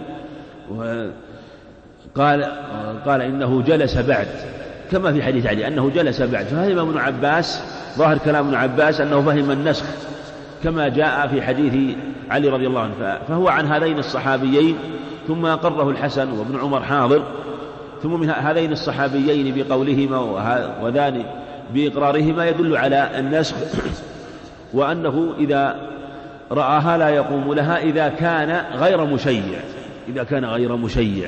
قال قال إنه جلس بعد، كما في حديث علي أنه جلس بعد. ففهم ابن عباس، ظاهر كلام ابن عباس أنه فهم النسخ كما جاء في حديث علي رضي الله عنه، فهو عن هذين الصحابيين، ثم أقره الحسن وابن عمر حاضر، ثم من هذين الصحابيين بقولهما وذان بإقرارهما يدل على النسخ، وأنه إذا رآها لا يقوم لها إذا كان غير مشيع، إذا كان غير مشيع.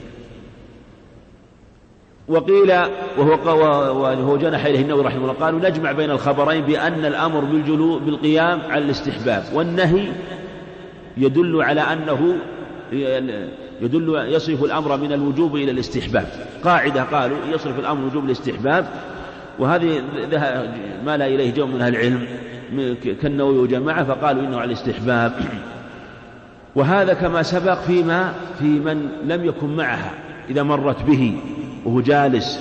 وقيل وهو جنح إليه النووي رحمه الله، قالوا نجمع بين الخبرين بأن الأمر بالجلوس بالقيام على الاستحباب، والنهي يدل على أنه يدل يصرف الأمر من الوجوب إلى الاستحباب. قاعدة قالوا يصرف الأمر وجوب الاستحباب، وهذه ما لا إليه جمع من أهل العلم كالنووي وجماعة، فقالوا إنه على الاستحباب. وهذا كما سبق فيما في من لم يكن معها إذا مرت به وهو جالس.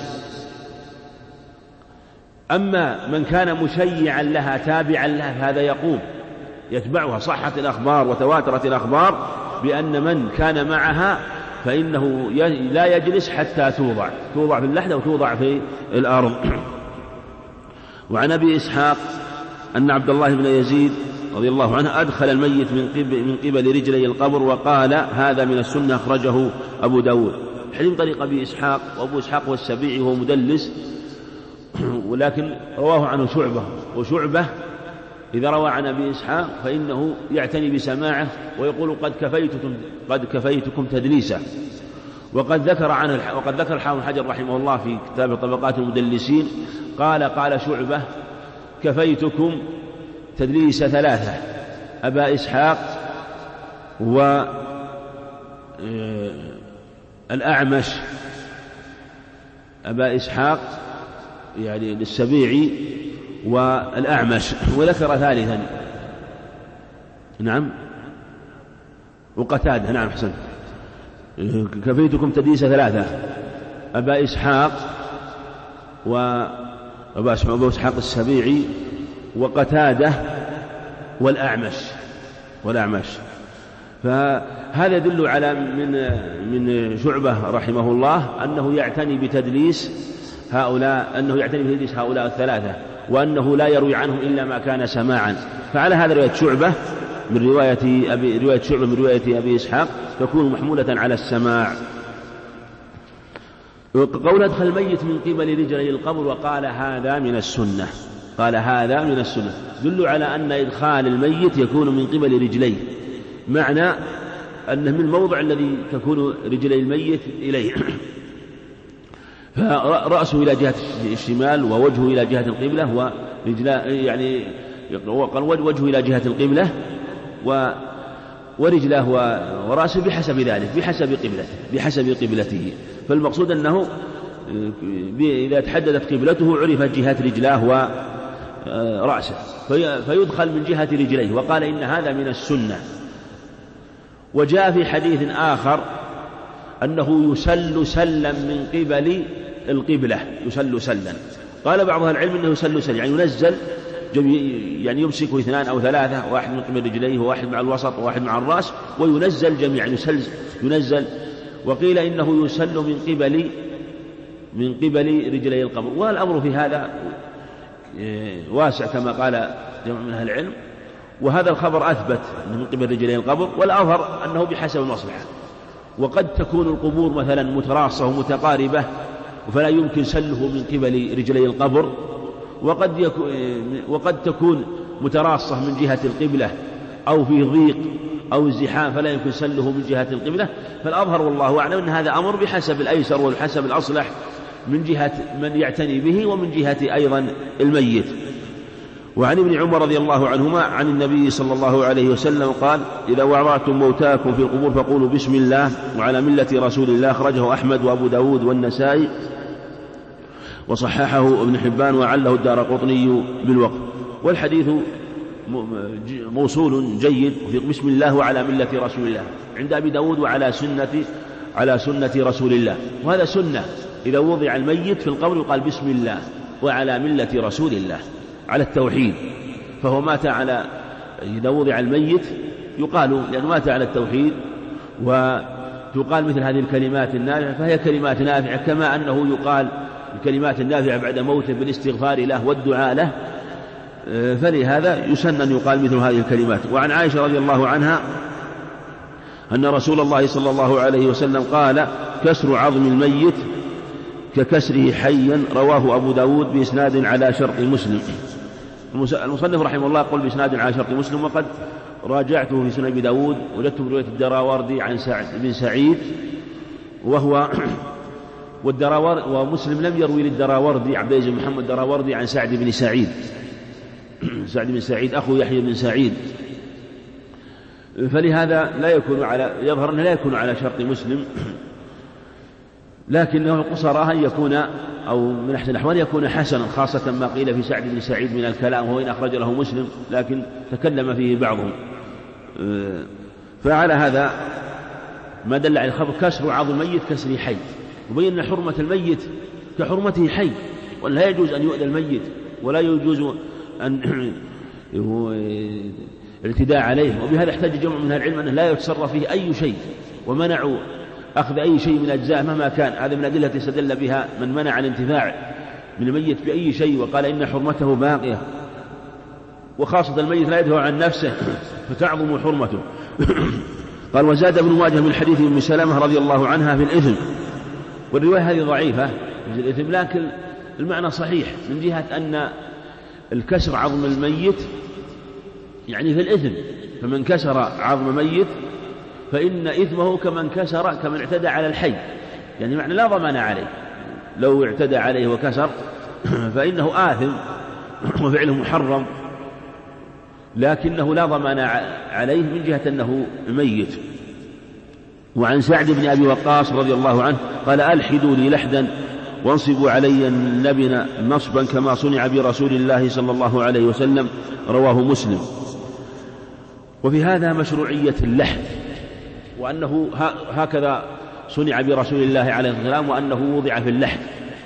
أما من كان مشيعا لها تابعا لها فهذا يقوم يتبعها. صحت الأخبار وتواترت الأخبار بأن من كان معها فإنه لا يجلس حتى توضع توضع في اللحد وتوضع في الأرض. وعن أبي إسحاق أن عبد الله بن يزيد رضي الله عنه أدخل الميت من قبل, من قبل رجلي القبر وقال: هذا من السنة، أخرجه أبو داود. حديث طريق أبي إسحاق، وأبو إسحاق هو السبيعي وهو مدلس، ولكن رواه عنه شعبة، وشعبة إذا روى عن أبي إسحاق فإنه يعتني بسماعه ويقول: قد كفيتكم قد كفيتكم تدليسا. وقد ذكر عنه وقد ذكر الحافظ بن حجر رحمه الله في كتاب طبقات المدلسين قال قال شعبة: كفيتكم تدليس ثلاثة، أبا إسحاق والأعمش، أبا إسحاق يعني للسبيعي والأعمش، وذكر ثالثا نعم وقتادة، نعم حسن، كفيتكم تدليس ثلاثة، أبا إسحاق وأبا إسحاق السبيعي وقتادة والأعمش والأعمش فهذا يدل على من من شعبة رحمه الله أنه يعتني بتدليس هؤلاء أنه يعتني بتدليس هؤلاء الثلاثة، وأنه لا يروي عنهم إلا ما كان سماعا. فعلى هذا رواية شعبة من رواية أبي رواية شعبة من رواية أبي إسحاق تكون محمولة على السماع. قول أدخل الميت من قبل رجلي القبر وقال: هذا من السنة، قال هذا من السنة، دل على أن إدخال الميت يكون من قبل رجليه، معنى أنه من الموضع الذي تكون رجلي الميت إليه، فرأسه إلى جهة الشمال ووجهه إلى جهة القبلة، ورجلا يعني قال وجهه إلى جهة القبلة ورجله ورأسه بحسب ذلك بحسب قبلته بحسب قبلته. فالمقصود أنه إذا تحددت قبلته عرفت جهة رجلاه ورأسه، فيدخل من جهة رجليه. وقال إن هذا من السنة. وجاء في حديث آخر أنه يسل سلا من قبل القبلة، يسل سلا. قال بعض أهل العلم أنه يسل سلا يعني ينزل يعني يمسك اثنان أو ثلاثة، واحد من قبل رجليه وواحد مع الوسط وواحد مع الرأس، وينزل جميعا يسل ينزل. وقيل إنه يسل من قبل من قبل رجلي القبر. والأمر في هذا واسع كما قال جمع من أهل العلم، وهذا الخبر أثبت أنه من قبل رجلي القبر، والأظهر أنه بحسب المصلحة. وقد تكون القبور مثلا متراصة ومتقاربة فلا يمكن سله من قبل رجلي القبر، وقد, يكون وقد تكون متراصة من جهة القبلة أو في ضيق أو ازدحام فلا يمكن سله من جهة القبلة. فالأظهر والله أعلم أن هذا أمر بحسب الأيسر وبحسب الأصلح من جهة من يعتني به ومن جهة أيضا الميت. وعن ابن عمر رضي الله عنهما عن النبي صلى الله عليه وسلم قال: إذا وضعتم موتاكم في القبور فقولوا بسم الله وعلى ملة رسول الله. أخرجه أحمد وأبو داود والنسائي وصححه ابن حبان وعله الدارقطني بالوقف. والحديث موصول جيد في بسم الله وعلى ملة رسول الله عند أبي داود وعلى سنة على سنة رسول الله. وهذا سنة إذا وضع الميت في القبر يقال بسم الله وعلى ملة رسول الله على التوحيد، فهو مات على إذا وضع الميت يقال لأنه مات على التوحيد، وتقال مثل هذه الكلمات النافعة، فهي كلمات نافعة، كما أنه يقال الكلمات النافعة بعد موته بالاستغفار له والدعاء له، فلهذا يسن أن يقال مثل هذه الكلمات. وعن عائشة رضي الله عنها أن رسول الله صلى الله عليه وسلم قال: كسر عظم الميت ككسره حيا، رواه أبو داود بإسناد على شرط مسلم. المصنف رحمه الله يقول بإسناد على شرط مسلم، وقد راجعته في سنن أبي داود وجدته برواية الدراوردي عن سعد بن سعيد، وهو والدراورد ومسلم لم يروي للدراوردي عبد العزيز بن محمد الدراوردي عن سعد بن سعيد سعد بن سعيد أخو يحيى بن سعيد، فلهذا لا يكون على يظهر أنه لا يكون على شرط مسلم، لكنه القصر أن يكون أو من أحسن الأحوال يكون حسنا، خاصة ما قيل في سعد بن سعيد من الكلام، وهو إن أخرج له مسلم لكن تكلم فيه بعضهم. فعلى هذا ما دل على الخبر كسر عظم الميت كسر حي، وبين حرمة الميت كحرمته حي، ولا يجوز أن يؤذى الميت ولا يجوز أن الاعتداء عليه. وبهذا احتج جمع من العلم أنه لا يتصرف فيه أي شيء، ومنعوا أخذ أي شيء من أجزاء مهما كان. هذا من أدلة استدل بها من منع الانتفاع من الميت بأي شيء وقال إن حرمته باقية، وخاصة الميت لا يدفع عن نفسه فتعظم حرمته. قال: وزاد ابن ماجه من حديث أم سلمة رضي الله عنها في الإثم، والرواية هذه ضعيفة في الإثم، لكن المعنى صحيح من جهة أن الكسر عظم الميت يعني في الإثم، فمن كسر عظم ميت فإن إثمه كمن كسر كمن اعتدى على الحي، يعني معنى لا ضمان عليه، لو اعتدى عليه وكسر فإنه آثم وفعله محرم، لكنه لا ضمان عليه من جهة أنه ميت. وعن سعد بن أبي وقاص رضي الله عنه قال: ألحدوا لي لحدا وانصبوا علي النبن نصبا كما صنع برسول الله صلى الله عليه وسلم، رواه مسلم. وفي هذا مشروعية اللحد، وأنه هكذا صنع برسول الله عليه الصلاة والسلام، وأنه وضع في اللحد.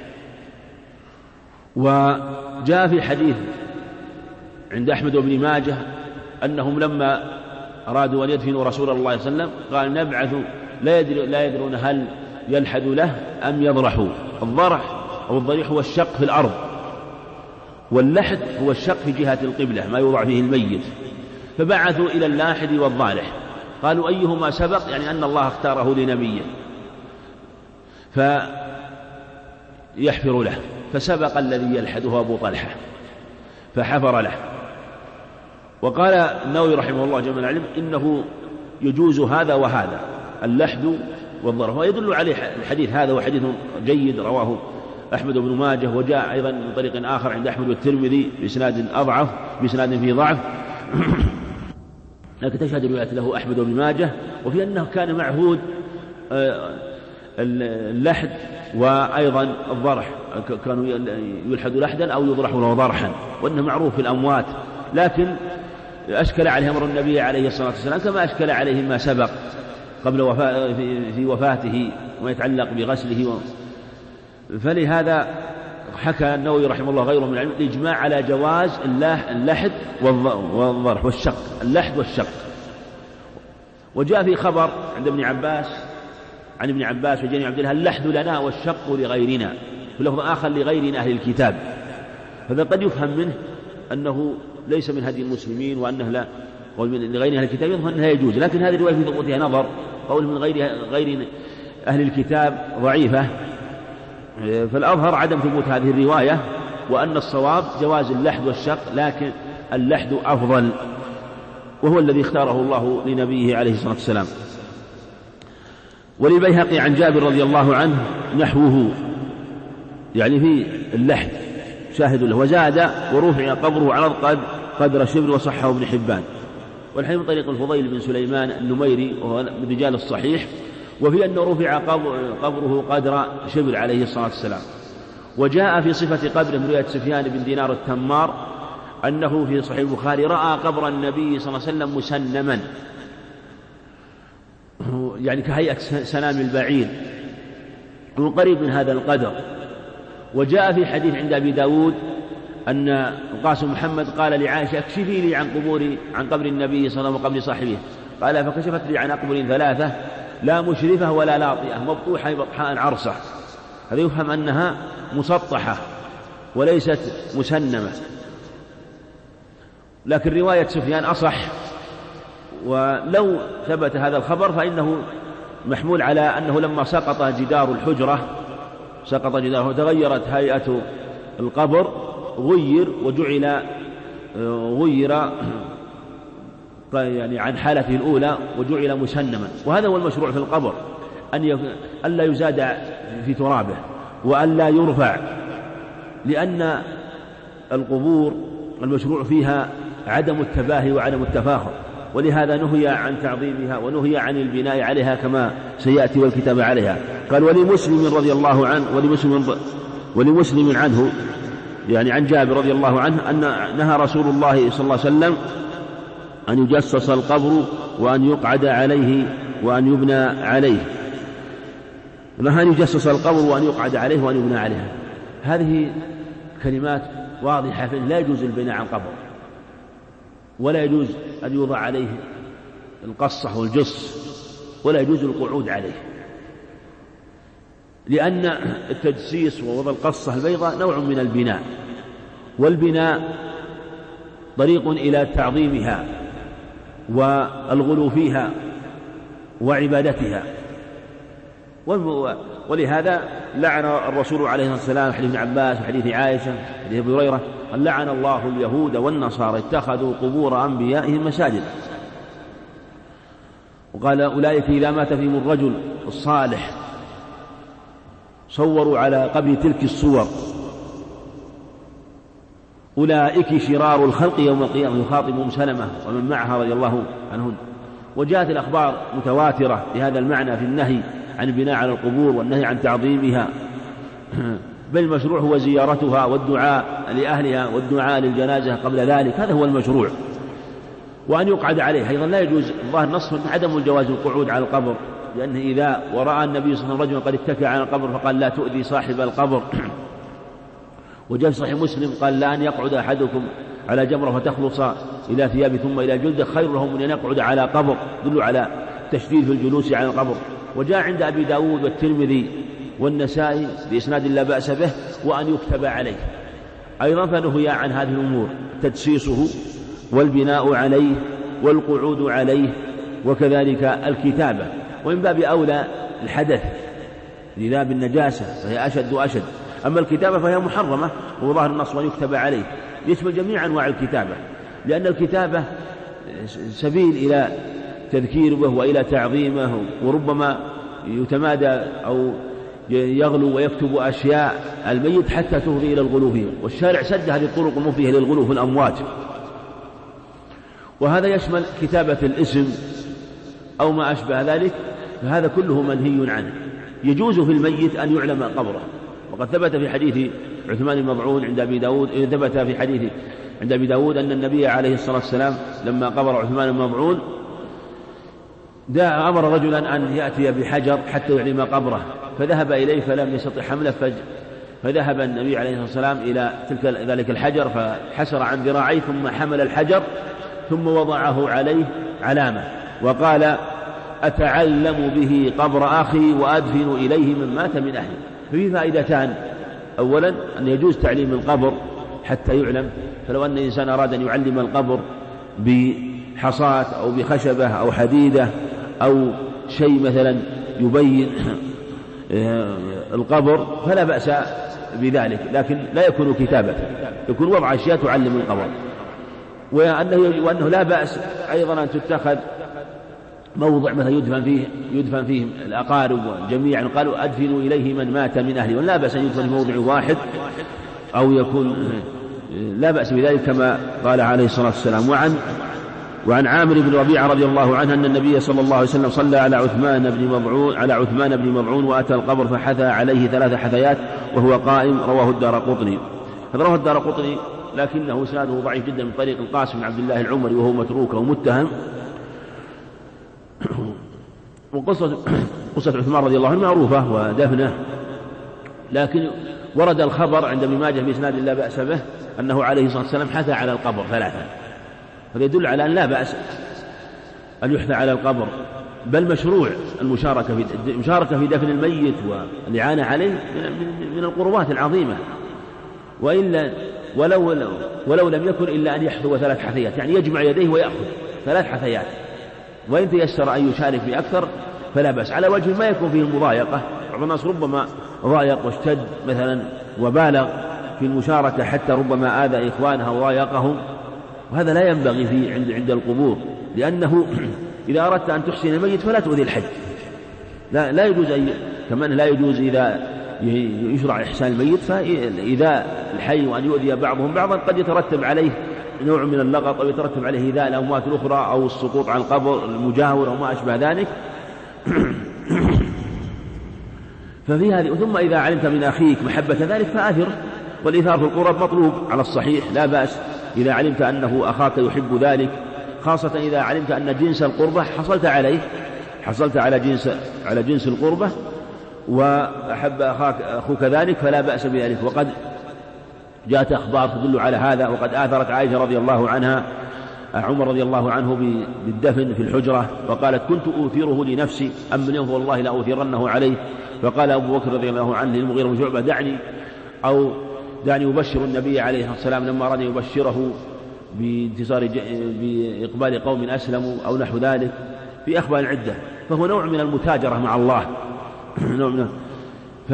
وجاء في حديث عند أحمد وابن ماجه أنهم لما أرادوا أن يدفنوا رسول الله صلى الله عليه وسلم قال: نبعث لا, يدر لا يدرون هل يلحد له أم يضرحوا. الضرح أو الضريح هو الشق في الأرض، واللحد هو الشق في جهة القبلة ما يوضع فيه الميت، فبعثوا إلى اللاحد والضارح، قالوا: أيهما سبق؟ يعني أن الله اختاره لنبيه فيحفر له، فسبق الذي يلحده أبو طلحة فحفر له. وقال النووي رحمه الله جل وعلا إنه يجوز هذا وهذا، اللحد والضرب، ويدل عليه الحديث هذا، وحديث جيد رواه أحمد بن ماجه، وجاء أيضا من طريق آخر عند أحمد والترمذي بإسناد أضعف بإسناد فيه ضعف لكن تشهد رواية له أحمد بن ماجه، وفي أنه كان معهود اللحد وأيضا الضرح، كانوا يلحد لحدا أو يضرح له ضرحا، وأنه معروف في الأموات، لكن أشكل عليه أمر النبي عليه الصلاة والسلام كما أشكل عليه ما سبق قبل وفاة في وفاته وما يتعلق بغسله و... فلهذا حكى النووي رحمه الله غيره من العلم الإجماع على جواز اللحد والضرح والشق، اللحد والشق. وجاء في خبر عند ابن عباس عن ابن عباس وجاني عبد الله: اللحد لنا والشق لغيرنا، في لفظ آخر لغيرنا أهل الكتاب. هذا قد يفهم منه أنه ليس من هدي المسلمين، وأنه لا قول لغير أهل الكتاب يظهر أنها يجوز، لكن هذه الرواية في ثبوتها نظر، قول من غير غير أهل الكتاب ضعيفة، فالأظهر عدم ثبوت هذه الرواية، وأن الصواب جواز اللحد والشق، لكن اللحد أفضل، وهو الذي اختاره الله لنبيه عليه الصلاة والسلام. وللبيهقي عن جابر رضي الله عنه نحوه، يعني في اللحد شاهد له، وزاد: ورفع قبره على القد قدر شبر، وصحه ابن حبان. والحديث من طريق الفضيل بن سليمان النميري وهو من رجال الصحيح، وفي أنه رفع قبره قدر شبر عليه الصلاة والسلام. وجاء في صفة قبره من رواية سفيان بن دينار التمار أنه في صحيح البخاري رأى قبر النبي صلى الله عليه وسلم مسنما، يعني كهيئة سنام البعير، قريب من هذا القدر. وجاء في حديث عند أبي داود أن القاسم محمد قال لعائشة اكشفي لي عن قبور عن قبر النبي صلى الله عليه وسلم وقبر صاحبه، قال فكشفت لي عن قبور ثلاثة لا مشرفة ولا لاطئة مبطوحة بطحاء عرصة. هذا يفهم أنها مسطحة وليست مسنمة، لكن رواية سفيان أصح. ولو ثبت هذا الخبر فإنه محمول على أنه لما سقط جدار الحجرة سقط جداره وتغيرت هيئة القبر غير وجعل غير يعني عن حالته الأولى وجعل مسنما. وهذا هو المشروع في القبر، أن ألا يزاد في ترابه وألا يرفع، لأن القبور المشروع فيها عدم التباهي وعدم التفاخر، ولهذا نهي عن تعظيمها ونهي عن البناء عليها كما سيأتي والكتاب عليها. قال ولمسلم رضي الله عنه ولمسلم, ولمسلم عنه يعني عن جابر رضي الله عنه أن نهى رسول الله صلى الله عليه وسلم أن يجسس القبر وأن يقعد عليه وأن يبنى عليه. نهى أن يجسس القبر وأن يقعد عليه وأن يبنى عليه. هذه كلمات واضحة، لا يجوز البناء على القبر ولا يجوز أن يوضع عليه القصة والجص ولا يجوز القعود عليه، لأن التجسيس ووضع القصة البيضاء نوع من البناء، والبناء طريق إلى تعظيمها والغلو فيها وعبادتها. ولهذا لعن الرسول عليه الصلاة والسلام حديث ابن عباس وحديث عائشة حديث أبي هريرة قال لعن الله اليهود والنصارى اتخذوا قبور أنبيائهم مساجد. وقال أولئك إذا مات فيهم الرجل الصالح صوروا على قبر تلك الصور أولئك شرار الخلق يوم القيامة. يخاطب سلمة ومن معها رضي الله عنهم. وجاءت الأخبار متواترة بهذا المعنى في النهي عن البناء على القبور والنهي عن تعظيمها، بل المشروع هو زيارتها والدعاء لأهلها والدعاء للجنازة قبل ذلك، هذا هو المشروع. وأن يقعد عليه أيضا لا يجوز، الله نص عدم الجواز القعود على القبر، لأنه إذا ورأى النبي صلى الله عليه وسلم رجلا قد اتكى على القبر فقال لا تؤذي صاحب القبر. وجاء في صحيح مسلم قال لا أن يقعد أحدكم على جمرة فتخلص إلى ثيابه ثم إلى جلده خير له من أن يقعد على قبر، يدل على تشديد في الجلوس على القبر. وجاء عند أبي داود والترمذي والنسائي بإسناد لا بأس به وأن يكتب عليه أيضا، فنهي عن هذه الأمور تدسيسه والبناء عليه والقعود عليه وكذلك الكتابة. ومن باب أولى الحدث لذا بالنجاسة فهي أشد وأشد، أما الكتابة فهي محرمة وظاهر النص وأن يكتب عليه يشمل جميع أنواع الكتابة، لأن الكتابة سبيل إلى تذكير به وإلى تعظيمه، وربما يتمادى أو يغلو ويكتب أشياء الميت حتى تفضي إلى الغلو فيه، والشارع سد هذه الطرق المفضية للغلو في الأموات. وهذا يشمل كتابة الاسم أو ما أشبه ذلك، فهذا كله منهي عنه. يجوز في الميت أن يعلم قبره، وقد ثبت في حديث عثمان المضعون عند أبي داود ثبت في حديث عند أبي داود أن النبي عليه الصلاة والسلام لما قبر عثمان المضعون دعا أمر رجلا أن يأتي بحجر حتى يعلم قبره، فذهب إليه فلم يستطع حمله، فذهب النبي عليه الصلاة والسلام إلى تلك ذلك الحجر فحسر عن ذراعيه ثم حمل الحجر ثم وضعه عليه علامة وقال أتعلم به قبر أخي وأدفن إليه من مات من أهله. ففي فائدتان: أولا أن يجوز تعليم القبر حتى يعلم، فلو أن الإنسان أراد أن يعلم القبر بحصاة أو بخشبة أو حديدة أو شيء مثلا يبين القبر فلا بأس بذلك، لكن لا يكون كتابة، يكون وضع أشياء تعلم القبر. وأنه, وأنه لا بأس أيضا أن تتخذ موضع مثلا يدفن فيه يدفن فيه الأقارب جميعا، قالوا أدفنوا إليه من مات من أهله، ولا بأس أن يدفن في موضع واحد أو يكون لا بأس بذلك كما قال عليه الصلاة والسلام. وعن وعن عامر بن ربيعة رضي الله عنه أن النبي صلى الله عليه وسلم صلى على عثمان بن مضعون على عثمان بن مضعون وأتى القبر فحثى عليه ثلاث حثيات وهو قائم، رواه الدارقطني. هذا رواه الدارقطني لكنه إسناده ضعيف جدا من طريق القاسم بن عبد الله العمري وهو متروك ومتهم. وقصة قصة عثمان رضي الله عنه معروفة ودفنه لكن ورد الخبر عند ابن ماجه بإسناد لا بأس به أنه عليه الصلاة والسلام حثى على القبر ثلاثة، هذا يدل على أن لا بأس أن يحثى على القبر، بل مشروع المشاركة في المشاركة في دفن الميت والإعانة عليه من القربات العظيمة، وإلا ولو ولو لم يكن إلا أن يحثو ثلاث حثيات، يعني يجمع يديه ويأخذ ثلاث حثيات، وإن تيسر أن يشارك في أكثر فلا بأس، على وجه ما يكون فيه المضايقة. بعض الناس ربما ضايق واشتد مثلا وبالغ في المشاركة حتى ربما آذى إخوانها وضايقهم، وهذا لا ينبغي في عند عند القبور، لأنه إذا أردت أن تحسن الميت فلا تؤذي الحي، لا لا يجوز أي كمان لا يجوز إذا يشرع إحسان الميت فإذا الحي وأن يؤذي بعضهم بعضا قد يترتب عليه نوع من اللغط أو يترتب عليه إيذاء الأموات الأخرى أو السقوط عن القبر المجاور أو ما أشبه ذلك. ففي هذه ثم إذا علمت من أخيك محبة ذلك فآثر، والإيثار في القرب مطلوب على الصحيح لا بأس إذا علمت أنه أخاك يحب ذلك، خاصة إذا علمت أن جنس القربة حصلت عليه حصلت على جنس على جنس القربة وأحب أخاك أخوك ذلك فلا بأس بذلك. وقد جاءت أخبار تدل على هذا، وقد آثرت عائشة رضي الله عنها عمر رضي الله عنه بالدفن في الحجرة، وقالت كنت أوثره لنفسي أم من يوم والله لأوثرنه عليه، فقال أبو بكر رضي الله عنه للمغيرة بن شعبة دعني أو دعني يبشر النبي عليه الصلاة والسلام لما أراد يبشره بانتصار بإقبال قوم أسلموا أو نحو ذلك في أخبار عدة، فهو نوع من المتاجرة مع الله نوع من ف...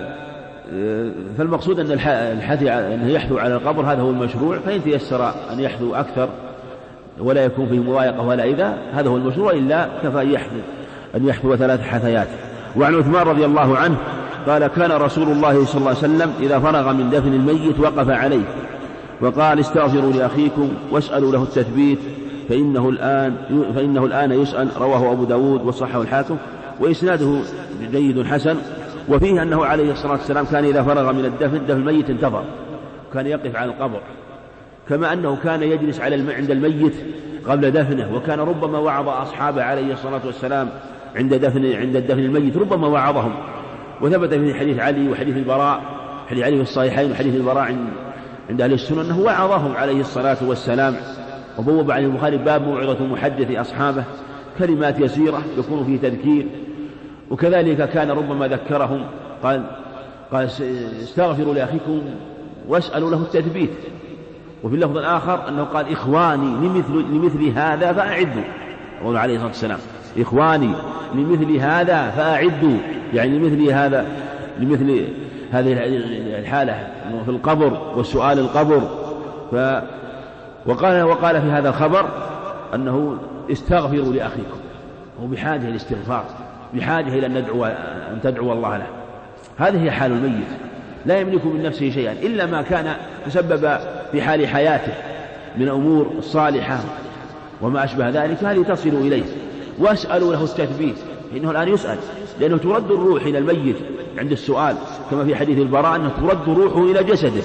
فالمقصود أن الحثي أنه يحثو على القبر هذا هو المشروع، فإن تيسر أن يحثو أكثر ولا يكون فيه مضايقة ولا إذا هذا هو المشروع، إلا كفى يحثو أن يحثو ثلاث حثيات. وعن عثمان رضي الله عنه قال كان رسول الله صلى الله عليه وسلم إذا فرغ من دفن الميت وقف عليه وقال استغفروا لأخيكم واسألوا له التثبيت فإنه الآن, فإنه الآن يسأل، رواه أبو داود وصححه الحاكم وإسناده جيد حسن. وفيه أنه عليه الصلاة والسلام كان إذا فرغ من الدفن دفن الميت انتظر، كان يقف على القبر، كما أنه كان يجلس على عند الميت قبل دفنه، وكان ربما وعظ أصحابه عليه الصلاة والسلام عند دفن عند الدفن الميت، ربما وعظهم. وثبت في حديث علي وحديث البراء، حديث علي في الصحيحين وحديث البراء عند أهل السنة أنه وعظهم عليه الصلاة والسلام. وبوب عن البخاري باب موعظة محدث أصحابه، كلمات يسيرة يكون فيه تذكير. وكذلك كان ربما ذكرهم قال قال استغفروا لأخيكم واسألوا له التثبيت. وفي اللفظ الآخر أنه قال إخواني لمثل, لمثل هذا فأعدوا، قال عليه الصلاة والسلام إخواني لمثل هذا فأعدوا، يعني لمثل هذا لمثل هذه الحالة في القبر والسؤال القبر. ف وقال وقال في هذا الخبر أنه استغفروا لأخيكم، هو بحاجة إلى الاستغفار، بحاجة إلى أن ندعو أن تدعو الله له. هذه هي حال الميت، لا يملك من نفسه شيئا إلا ما كان تسبب في حال حياته من أمور الصالحة وما أشبه ذلك، هذه تصل إليه. واسألوا له التثبيت، إنه الآن يسأل، لأنه ترد الروح إلى الميت عند السؤال، كما في حديث البراء أنه ترد روحه إلى جسده،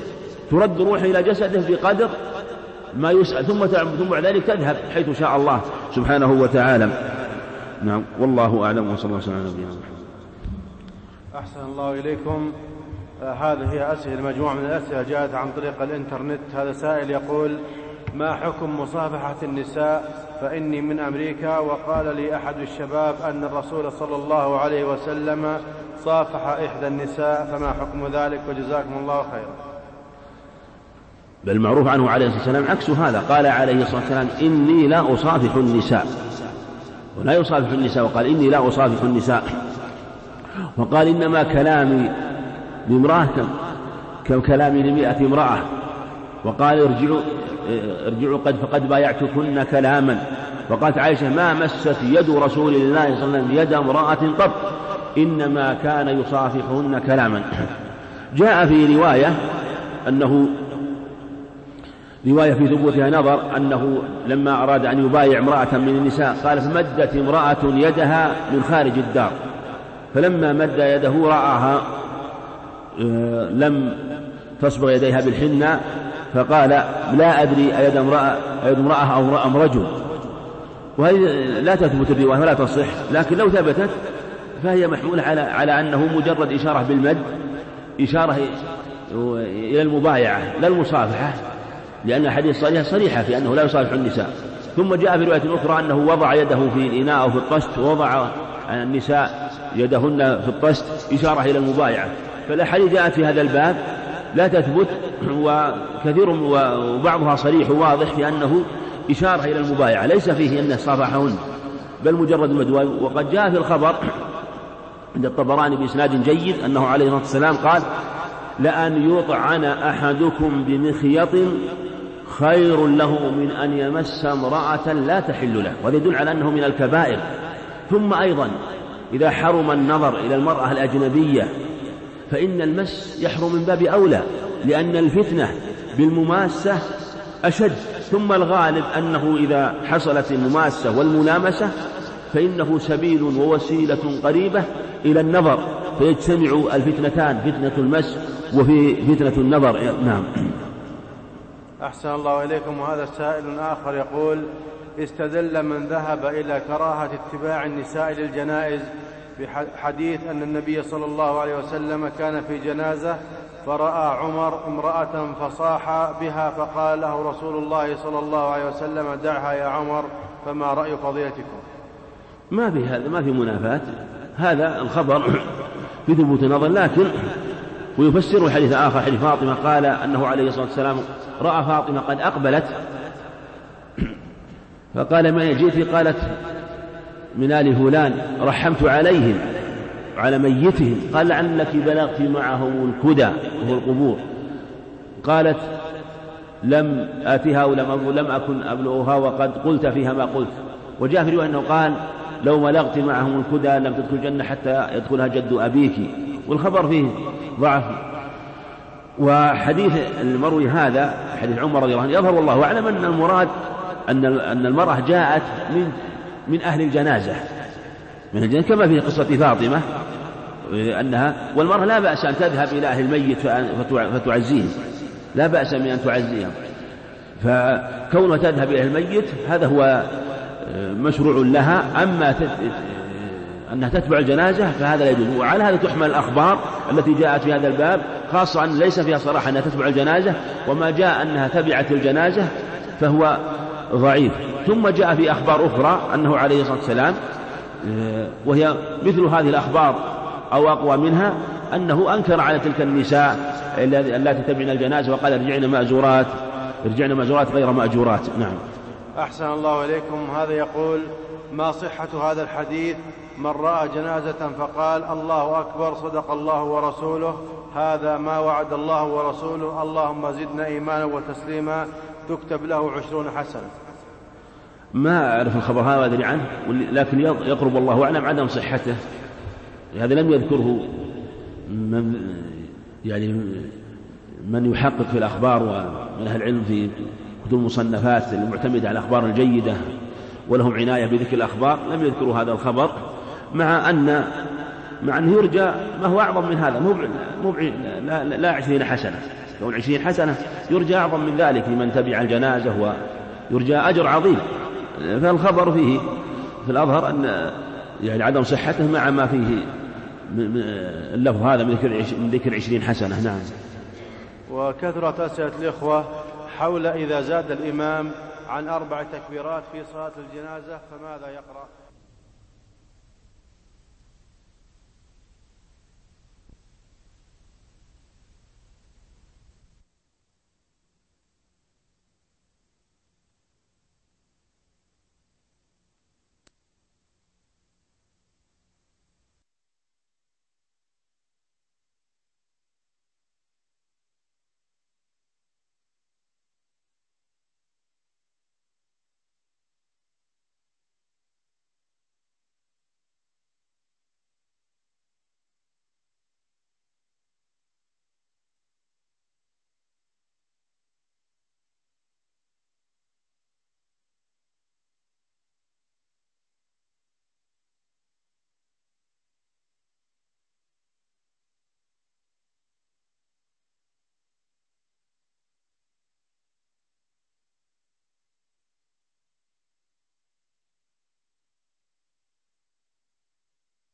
ترد روحه إلى جسده بقدر ما يسأل، ثم ثم بعد ذلك تذهب حيث شاء الله سبحانه وتعالى. نعم، والله أعلم، وصلى الله على نبينا محمد. أحسن الله إليكم. آه هذه هي أسئلة، مجموعة من الأسئلة جاءت عن طريق الإنترنت. هذا سائل يقول: ما حكم مصافحة النساء؟ فإني من أمريكا، وقال لي أحد الشباب أن الرسول صلى الله عليه وسلم صافح إحدى النساء، فما حكم ذلك؟ وجزاكم الله خيرا. بل معروف عنه عليه الصلاة والسلام عكس هذا، قال عليه الصلاة والسلام إني لا أصافح النساء، ولا يصافح النساء، وقال إني لا أصافح النساء، وقال إنما كلامي لامرأة ككلامي لمئة امرأة، وقال ارجعوا ارجعوا قد فقد بايعتكن كلاما. وقالت عائشة ما مست يد رسول الله صلى الله عليه وسلم يد امرأة قط، إنما كان يصافحهن كلاما. جاء في رواية أنه رواية في ثبوتها نظر، أنه لما أراد أن يبايع امرأة من النساء قال فمدت امرأة يدها من خارج الدار، فلما مد يده رآها لم تصبغ يديها بالحنة، فقال لا أدري أيد امرأة أيد امرأة أو أم رجل. وهي لا تثبت الرواية ولا تصح، لكن لو ثبتت فهي محمولة على على أنه مجرد إشارة بالمد إشارة إلى المبايعة لا المصافحة، لأن الحديث صريحة صريحة في أنه لا يصافح النساء. ثم جاء في رواية أخرى أنه وضع يده في الإناء أو في الطست، ووضع النساء يدهن في الطست إشارة إلى المبايعة. فالأحاديث جاءت في هذا الباب لا تثبت، وكثير وبعضها صريح وواضح في أنه إشارة إلى المبايعة، ليس فيه أنه صافحهن بل مجرد المدوى. وقد جاء في الخبر عند الطبراني بإسناد جيد أنه عليه الصلاة والسلام قال: لأن يطعن أحدكم بمخيط خير له من أن يمس امرأة لا تحل له، وهذا يدل على أنه من الكبائر. ثم أيضا إذا حرم النظر إلى المرأة الأجنبية فإن المس يحرم من باب أولى، لأن الفتنة بالمماسة أشد. ثم الغالب أنه إذا حصلت المماسة والملامسة فإنه سبيل ووسيلة قريبة إلى النظر، فيجتمع الفتنتان، فتنة المس وفي فتنة النظر. نعم. أحسن الله إليكم. وهذا سائل آخر يقول: استدل من ذهب إلى كراهة اتباع النساء للجنائز بحديث أن النبي صلى الله عليه وسلم كان في جنازة فرأى عمر امرأة فصاح بها، فقال له رسول الله صلى الله عليه وسلم: دعها يا عمر، فما رأي فضيلتكم؟ ما في هذا، ما في منافاة، هذا الخبر في ثبوت نظر. لكن ويفسر حديث آخر، حديث فاطمة، قال أنه عليه الصلاة والسلام رأى فاطمة قد أقبلت فقال: ما جئت؟ قالت: من آل فلان، رحمت عليهم على ميتهم. قال: لعلك بلغت معهم الكدى وهو القبور. قالت: لم آتها ولم لم أكن أبلغها وقد قلت فيها ما قلت. وجاء في رواية أنه قال: لو بلغت معهم الكدى لم تدخل الجنة حتى يدخلها جد أبيك. والخبر فيه ضعف. وحديث المروي هذا حديث عمر رضي الله عنه يظهر والله أعلم أن المراد أن أن المرأة جاءت من من أهل الجنازة، من الجنازة، كما في قصة فاطمة أنها، والمرأة لا بأس أن تذهب إلى أهل الميت فتعزيهم، لا بأس من أن تعزيهم، فكونها تذهب إلى الميت هذا هو مشروع لها. أما أنها تتبع الجنازة فهذا لا يجوز. وعلى هذا تحمل الأخبار التي جاءت في هذا الباب، خاصة أن ليس فيها صراحة أنها تتبع الجنازة، وما جاء أنها تبعت الجنازة فهو ضعيف. ثم جاء في أخبار أخرى أنه عليه الصلاة والسلام، وهي مثل هذه الأخبار أو أقوى منها، أنه أنكر على تلك النساء التي تتبعن الجنازة وقال: ارجعن مأجورات، ارجعن مأجورات غير مأجورات. نعم. أحسن الله إليكم. هذا يقول: ما صحة هذا الحديث: من رأى جنازة فقال الله أكبر صدق الله ورسوله، هذا ما وعد الله ورسوله، اللهم زدنا إيمانا وتسليما، تكتب له عشرون حسنة؟ ما أعرف الخبر هذا وأدري عنه، لكن يقرب الله أعلم عدم صحته. هذا لم يذكره من يعني من يحقق في الأخبار ومن أهل العلم في كتب المصنفات المعتمدة على الأخبار الجيدة ولهم عناية بذكر الأخبار، لم يذكروا هذا الخبر، مع أن مع أنه يرجى ما هو أعظم من هذا، مو لا, لا عشرين حسنة، لو عشرين حسنة يرجى أعظم من ذلك لمن تبع الجنازة، ويرجى أجر عظيم. فالخبر فيه في الأظهر أن يعني عدم صحته مع ما فيه اللفظ هذا من ذكر عشرين حسنة. نعم. وكثرة أسئلة الإخوة حول إذا زاد الإمام عن أربع تكبيرات في صلاة الجنازة فماذا يقرأ؟